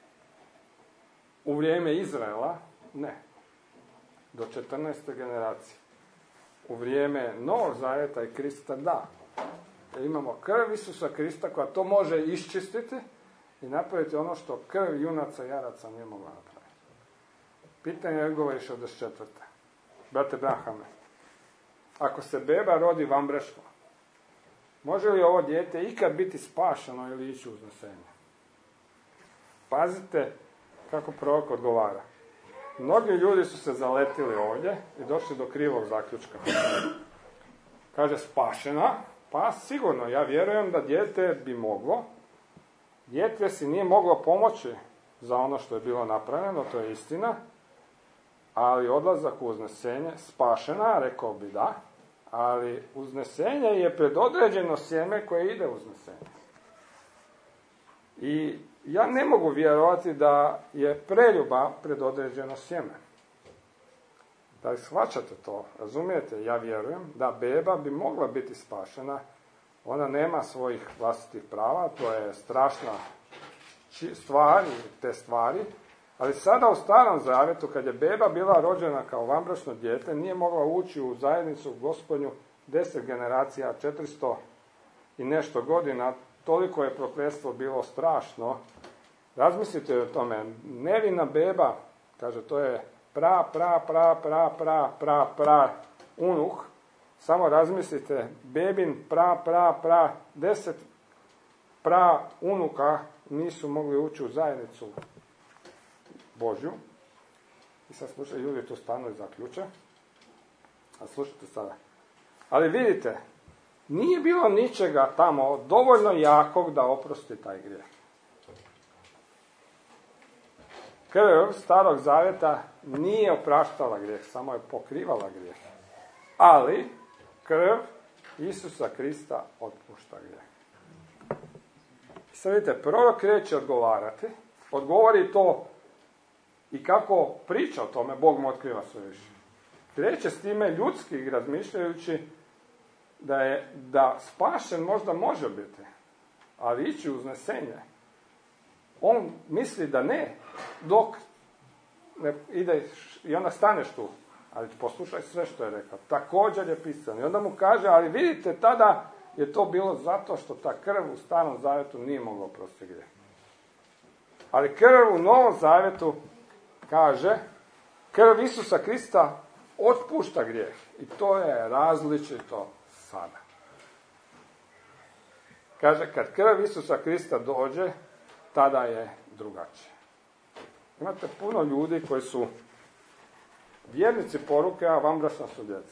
U vrijeme Izraela ne. Do 14. generacije. U vrijeme Novog Zavjeta i Krista da. Jer imamo krv Isusa Krista koja to može iščistiti i napraviti ono što krv junaca i jaraca nije mogla napraviti. Pitanje je odgovor 64. Brate Brahame, ako se beba rodi vanbračno, može li ovo dijete ikad biti spašeno ili ići u uznesenje? Pazite kako prorok odgovara. Mnogi ljudi su se zaletili ovdje i došli do krivog zaključka. Kaže spašena, pa sigurno, ja vjerujem da dijete bi moglo. Dijete si nije moglo pomoći za ono što je bilo napravljeno, to je istina, ali odlazak u uznesenje, spašena, rekao bi da, ali uznesenje je predodređeno sjeme koje ide u uznesenje. I ja ne mogu vjerovati da je preljuba predodređeno sjeme. Da li shvaćate to? Razumijete? Ja vjerujem da beba bi mogla biti spašena. Ona nema svojih vlastitih prava, to je strašna stvar, te stvari. Ali sada u Starom Zavjetu, kad je beba bila rođena kao vanbračno dijete, nije mogla ući u zajednicu Gospodnju 10 generacija, 400 i nešto godina. Toliko je prokletstvo bilo strašno. Razmislite o tome. Nevina beba, kaže, to je pra unuh. Samo razmislite, bebin pra 10 pra unuka nisu mogli ući u zajednicu Božju. I sad slušajte, ljudi tu stanu i zaključe. A slušajte sada. Ali vidite, nije bilo ničega tamo dovoljno jakog da oprosti taj grijeh. Krv Starog Zavjeta nije opraštala grijeh, samo je pokrivala grijeh. Ali krv Isusa Krista otpušta grijeh. Sad vidite, prorok kreće odgovarati, odgovori to i kako priča o tome, Bog mu otkriva sve više. Kreće s time ljudski razmišljajući da spašen možda može biti, ali ići uznesenje On misli da ne, dok ne ideš i onda staneš tu. Ali poslušaj sve što je rekao. Također je pisano. I onda mu kaže, ali vidite, tada je to bilo zato što ta krv u Starom zavjetu nije mogla oprostiti grijeh. Ali krv u Novom zavjetu kaže, krv Isusa Krista otpušta grijeh. I to je različito sada. Kaže, kad krv Isusa Krista dođe, tada je drugačije. Imate puno ljudi koji su vjernici poruke, a vanbračna su djeca.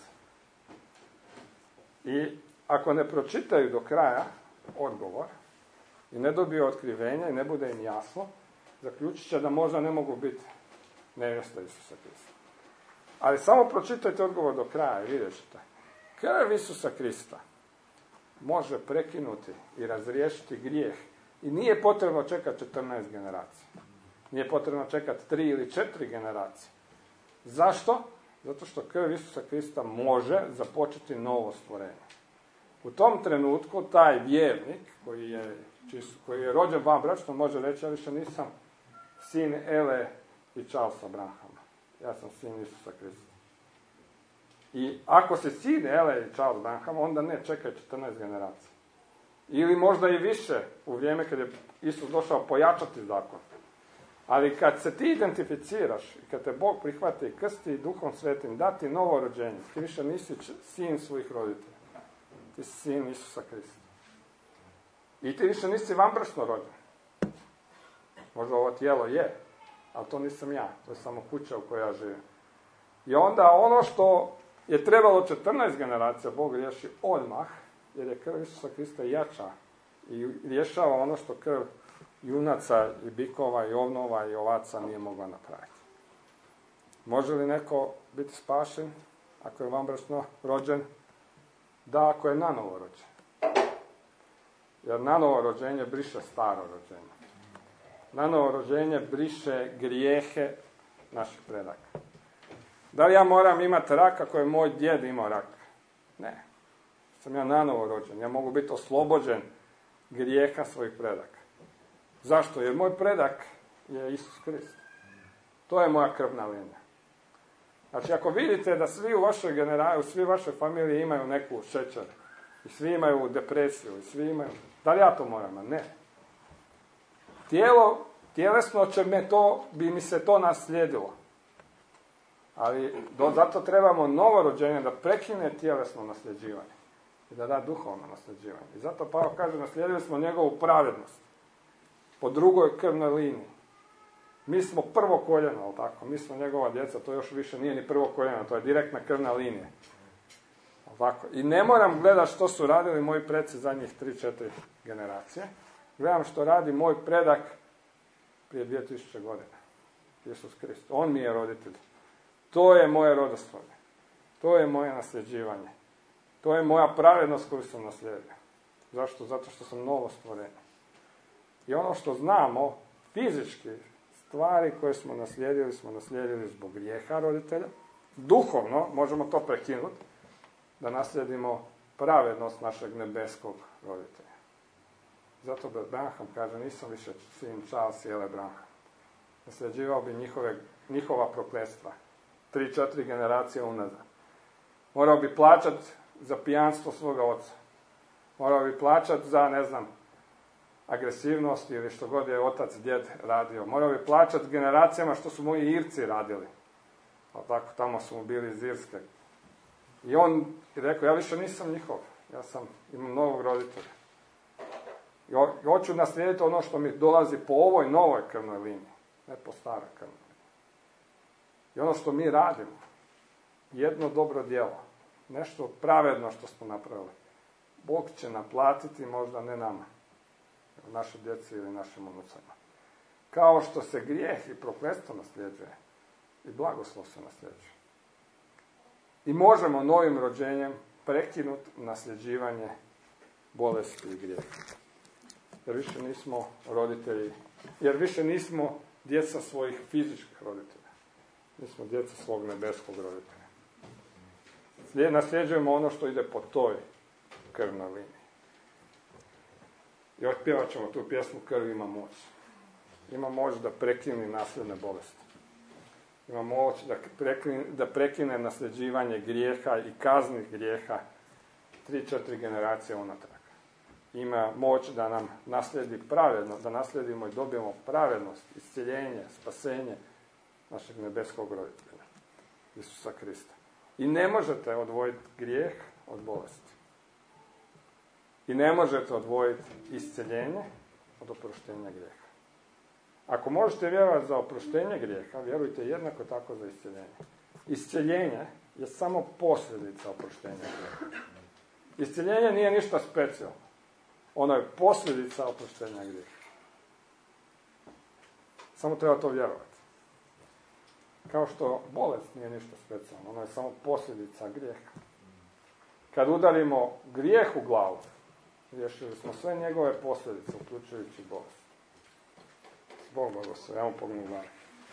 I ako ne pročitaju do kraja odgovor i ne dobiju otkrivenja i ne bude im jasno, zaključit će da možda ne mogu biti nevjesta Isusa Krista. Ali samo pročitajte odgovor do kraja i vidjet ćete. Krv Isusa Krista može prekinuti i razriješiti grijeh. I nije potrebno čekati 14 generacija. Nije potrebno čekati 3 ili 4 generacije. Zašto? Zato što krv Isusa Krista može započeti novo stvorenje. U tom trenutku taj vjernik koji je rođen vanbračno može reći, ja više nisam sin Ele i Charlesa Branhama. Ja sam sin Isusa Krista. I ako si sin Ele i Charles Branham, onda ne čekaj 14 generacija. Ili možda i više u vrijeme kad je Isus došao pojačati zakon. Ali kad se ti identificiraš i kad te Bog prihvati i krsti i Duhom Svetim, dati novo rođenje, ti više nisi sin svojih roditelja. Ti si sin Isusa Krista. I ti više nisi vanbračno rođen. Možda ovo tijelo je, ali to nisam ja. To je samo kuća u kojoj ja živim. I onda ono što je trebalo 14 generacija, Bog riješi odmah, jer je krv Isusa Krista jača i rješava ono što krv junaca i bikova i ovnova i ovaca nije mogla napraviti. Može li neko biti spašen ako je vanbračno rođen? Da, ako je nanovo rođen. Jer nanovo rođenje briše staro rođenje. Nanovo rođenje briše grijehe naših predaka. Da li ja moram imati rak ako je moj djed imao rak? Ne. Sam ja nanovo rođen. Ja mogu biti oslobođen grijeha svojih predaka. Zašto? Jer moj predak je Isus Krist. To je moja krvna linija. Znači, ako vidite da svi u vašoj generaciji, svi u vašoj familiji imaju neku šećer, i svi imaju depresiju, i svi imaju... Da li ja to moram? Ne. Tjelesno bi mi se to naslijedilo. Ali zato trebamo novo rođenje da prekine tjelesno nasljeđivanje i da da duhovno nasljeđivanje. I zato Pavao kaže, naslijedili smo njegovu pravednost po drugoj krvnoj liniji. Mi smo prvo koljeno, ali tako? Mi smo njegova djeca, to još više nije ni prvo koljeno, to je direktna krvna linija. Tako? I ne moram gledati što su radili moji preci zadnjih 3-4 generacije. Gledam što radi moj predak prije 2000 godina. Isus Krist. On mi je roditelj. To je moje rodoslovlje. To je moje nasljeđivanje. To je moja pravednost koju sam naslijedio. Zašto? Zato što sam novo stvorenje. I ono što znamo, fizički stvari koje smo naslijedili zbog grijeha roditelja. Duhovno, možemo to prekinuti, da naslijedimo pravednost našeg nebeskog roditelja. Zato Branham kaže, nisam više sin Charles i Ele Branham. Nasljeđivao bi njihova prokletstva. 3-4 generacije unazad. Morao bi plaćati za pijanstvo svoga oca. Morao bi plaćati za, agresivnost ili što god je otac, djed radio. Morao bi plaćati generacijama što su moji Irci radili. Ali tako, tamo su mu bili iz Irske. I on je rekao, ja više nisam njihov. Imam novog roditelja. I hoću naslijediti ono što mi dolazi po ovoj novoj krvnoj liniji. Ne po staroj krvnoj liniji. I ono što mi radimo, jedno dobro djelo, nešto pravedno što smo napravili, Bog će naplatiti, možda ne nama, naše djeci ili našim unucama. Kao što se grijeh i prokletstvo nasljeđuje, i blagoslov se nasljeđuje. I možemo novim rođenjem prekinuti nasljeđivanje bolesti i grijeha. Jer više nismo roditelji, jer više nismo djeca svojih fizičkih roditelja. Mi smo djeca svog nebeskog roditelja. Nasljeđujemo ono što ide po toj krvnoj liniji. I otpjevat ćemo tu pjesmu Krv ima moć. ima moć da prekine nasljedne bolesti. Ima moć da prekine nasljeđivanje grijeha i kaznih grijeha 3-4 generacije unatrag. Ima moć da nam naslijedi pravedno, da naslijedimo i dobijemo pravednost, iscjeljenje, spasenje našeg nebeskog roditelja, Isusa Krista. I ne možete odvojiti grijeh od bolesti. I ne možete odvojiti iscjeljenje od oproštenja grijeha. Ako možete vjerovati za oproštenje grijeha, vjerujte jednako tako za iscjeljenje. Iscjeljenje je samo posljedica oproštenja grijeha. Iscjeljenje nije ništa specijalno. Ono je posljedica oproštenja grijeha. Samo treba to vjerovati. Kao što bolest nije ništa specijalno, ono je samo posljedica grijeha. Kad udarimo grijeh u glavu, riješili smo sve njegove posljedice, uključujući bolest. Bog blagoslovi, ja mu pognu glavu.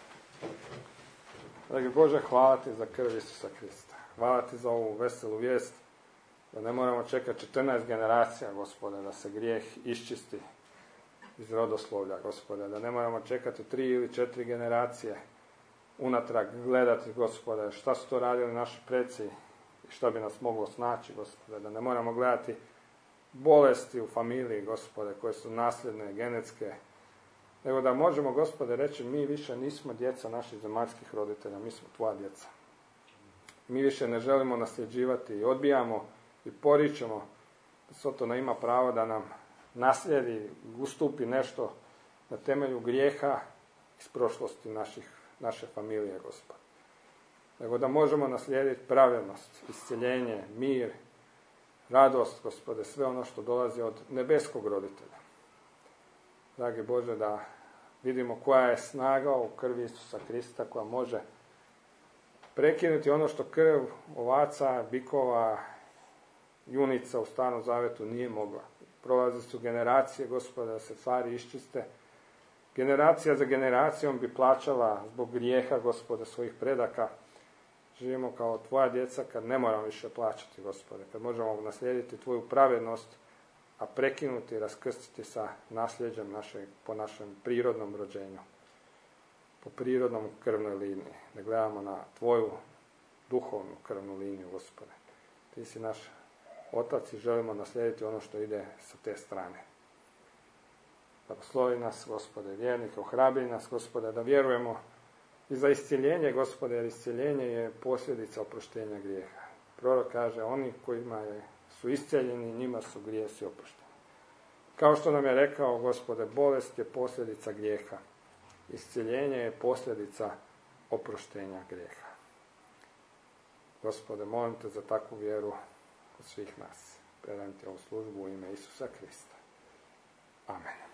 Dragi Bože, hvala ti za krv Isusa Krista. Hvala ti za ovu veselu vijest, da ne moramo čekati 14 generacija, Gospode, da se grijeh iščisti iz rodoslovlja, Gospode, da ne moramo čekati 3 ili 4 generacije unatrag gledati, Gospode, šta su to radili naši preci i šta bi nas moglo snaći, Gospode, da ne moramo gledati bolesti u familiji, Gospode, koje su nasljedne, genetske, nego da možemo, Gospode, reći mi više nismo djeca naših zemaljskih roditelja, mi smo tvoja djeca. Mi više ne želimo nasljeđivati i odbijamo i poričemo da Sotona ima pravo da nam naslijedi, ustupi nešto na temelju grijeha iz prošlosti naše familije, Gospod. Nego da možemo naslijediti pravednost, isceljenje, mir, radost, Gospode, sve ono što dolazi od nebeskog roditelja. Dragi Bože, da vidimo koja je snaga u krvi Isusa Krista koja može prekinuti ono što krv ovaca, bikova, junica u Starom Zavetu nije mogla. Prolaze su generacije, Gospode, da se stvari iščiste. Generacija za generacijom bi plaćala zbog grijeha, Gospode, svojih predaka. Živimo kao tvoja djeca kad ne moramo više plaćati, Gospode, kad možemo naslijediti tvoju pravednost, a prekinuti i raskrstiti sa nasljeđem po našem prirodnom rođenju, po prirodnom krvnoj liniji. Da gledamo na tvoju duhovnu krvnu liniju, Gospode. Ti si naš Otac i želimo naslijediti ono što ide sa te strane. Blagoslovi nas, Gospode, vjernike, ohrabri nas, Gospode, da vjerujemo i za iscjeljenje, Gospode, jer iscjeljenje je posljedica oproštenja grijeha. Prorok kaže, oni kojima su iscjeljeni, njima su grijesi oprošteni. Kao što nam je rekao, Gospode, bolest je posljedica grijeha. Iscjeljenje je posljedica oproštenja grijeha. Gospode, molim te za takvu vjeru od svih nas. Predajem ti ovu službu u ime Isusa Krista. Amen.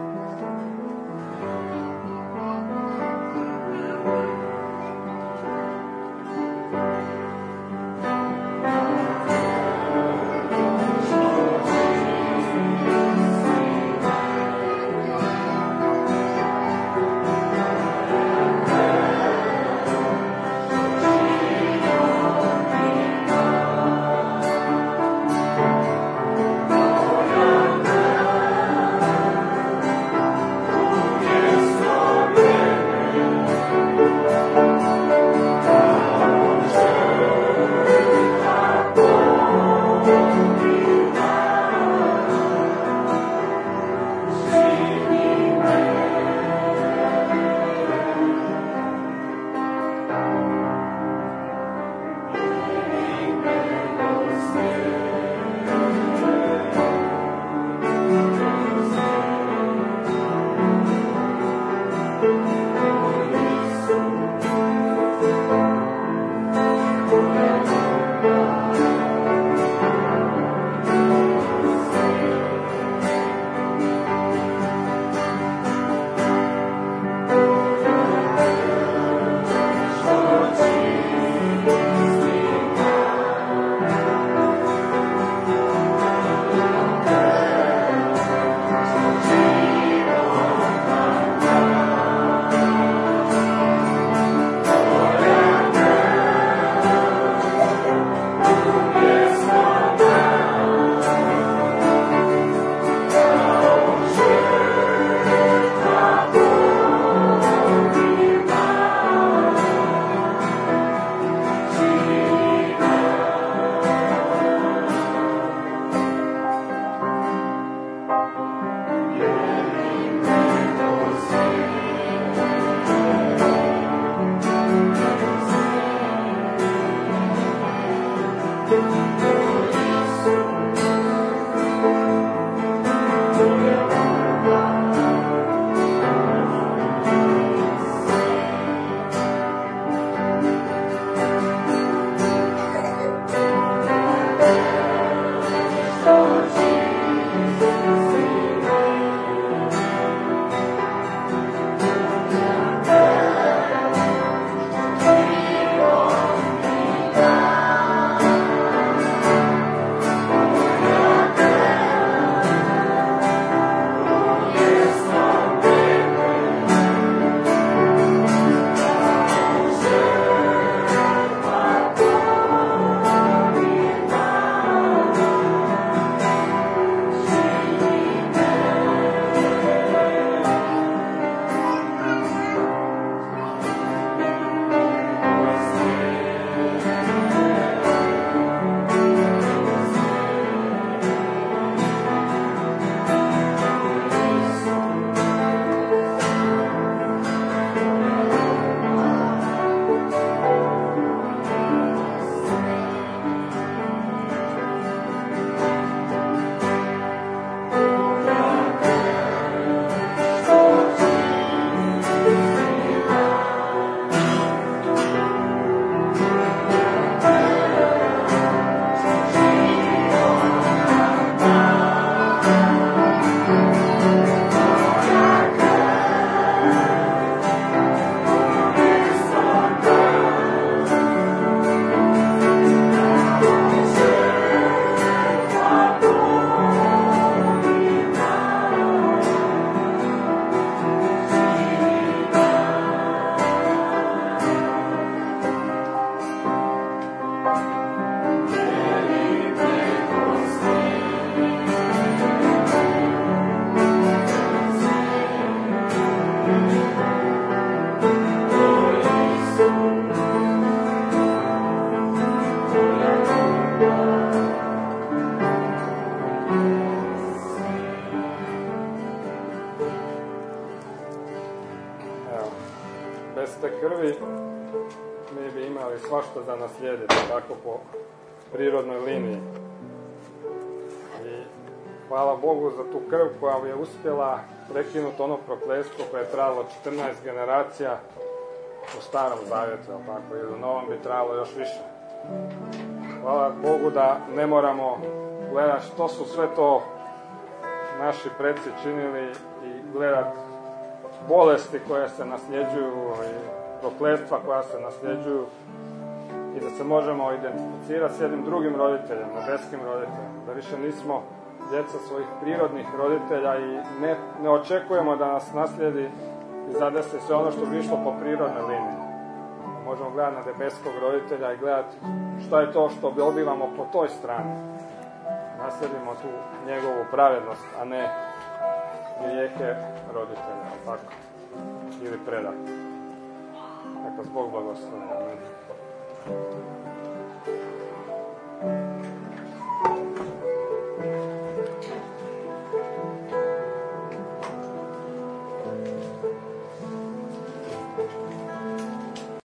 krvi mi bi imali svašta za naslijediti, tako po prirodnoj liniji. I hvala Bogu za tu krv koja je uspjela prekinuti ono prokletstvo koje je trajalo 14 generacija u Starom Zavjetu, tako, i u Novom bi trajalo još više. Hvala Bogu da ne moramo gledati što su sve to naši preci činili i gledati bolesti koje se nasljeđuju i prokletstva koja se nasljeđuju i da se možemo identificirati s jednim drugim roditeljem, nebeskim roditeljem, da više nismo djeca svojih prirodnih roditelja i ne očekujemo da nas naslijedi i zadesi sve ono što bi išlo po prirodnoj liniji. Možemo gledati na nebeskog roditelja i gledati šta je to što dobivamo po toj strani. Naslijedimo tu njegovu pravednost, a ne grijehe roditelja, tako, ili predat. Neka Bog blagoslovi. Amen.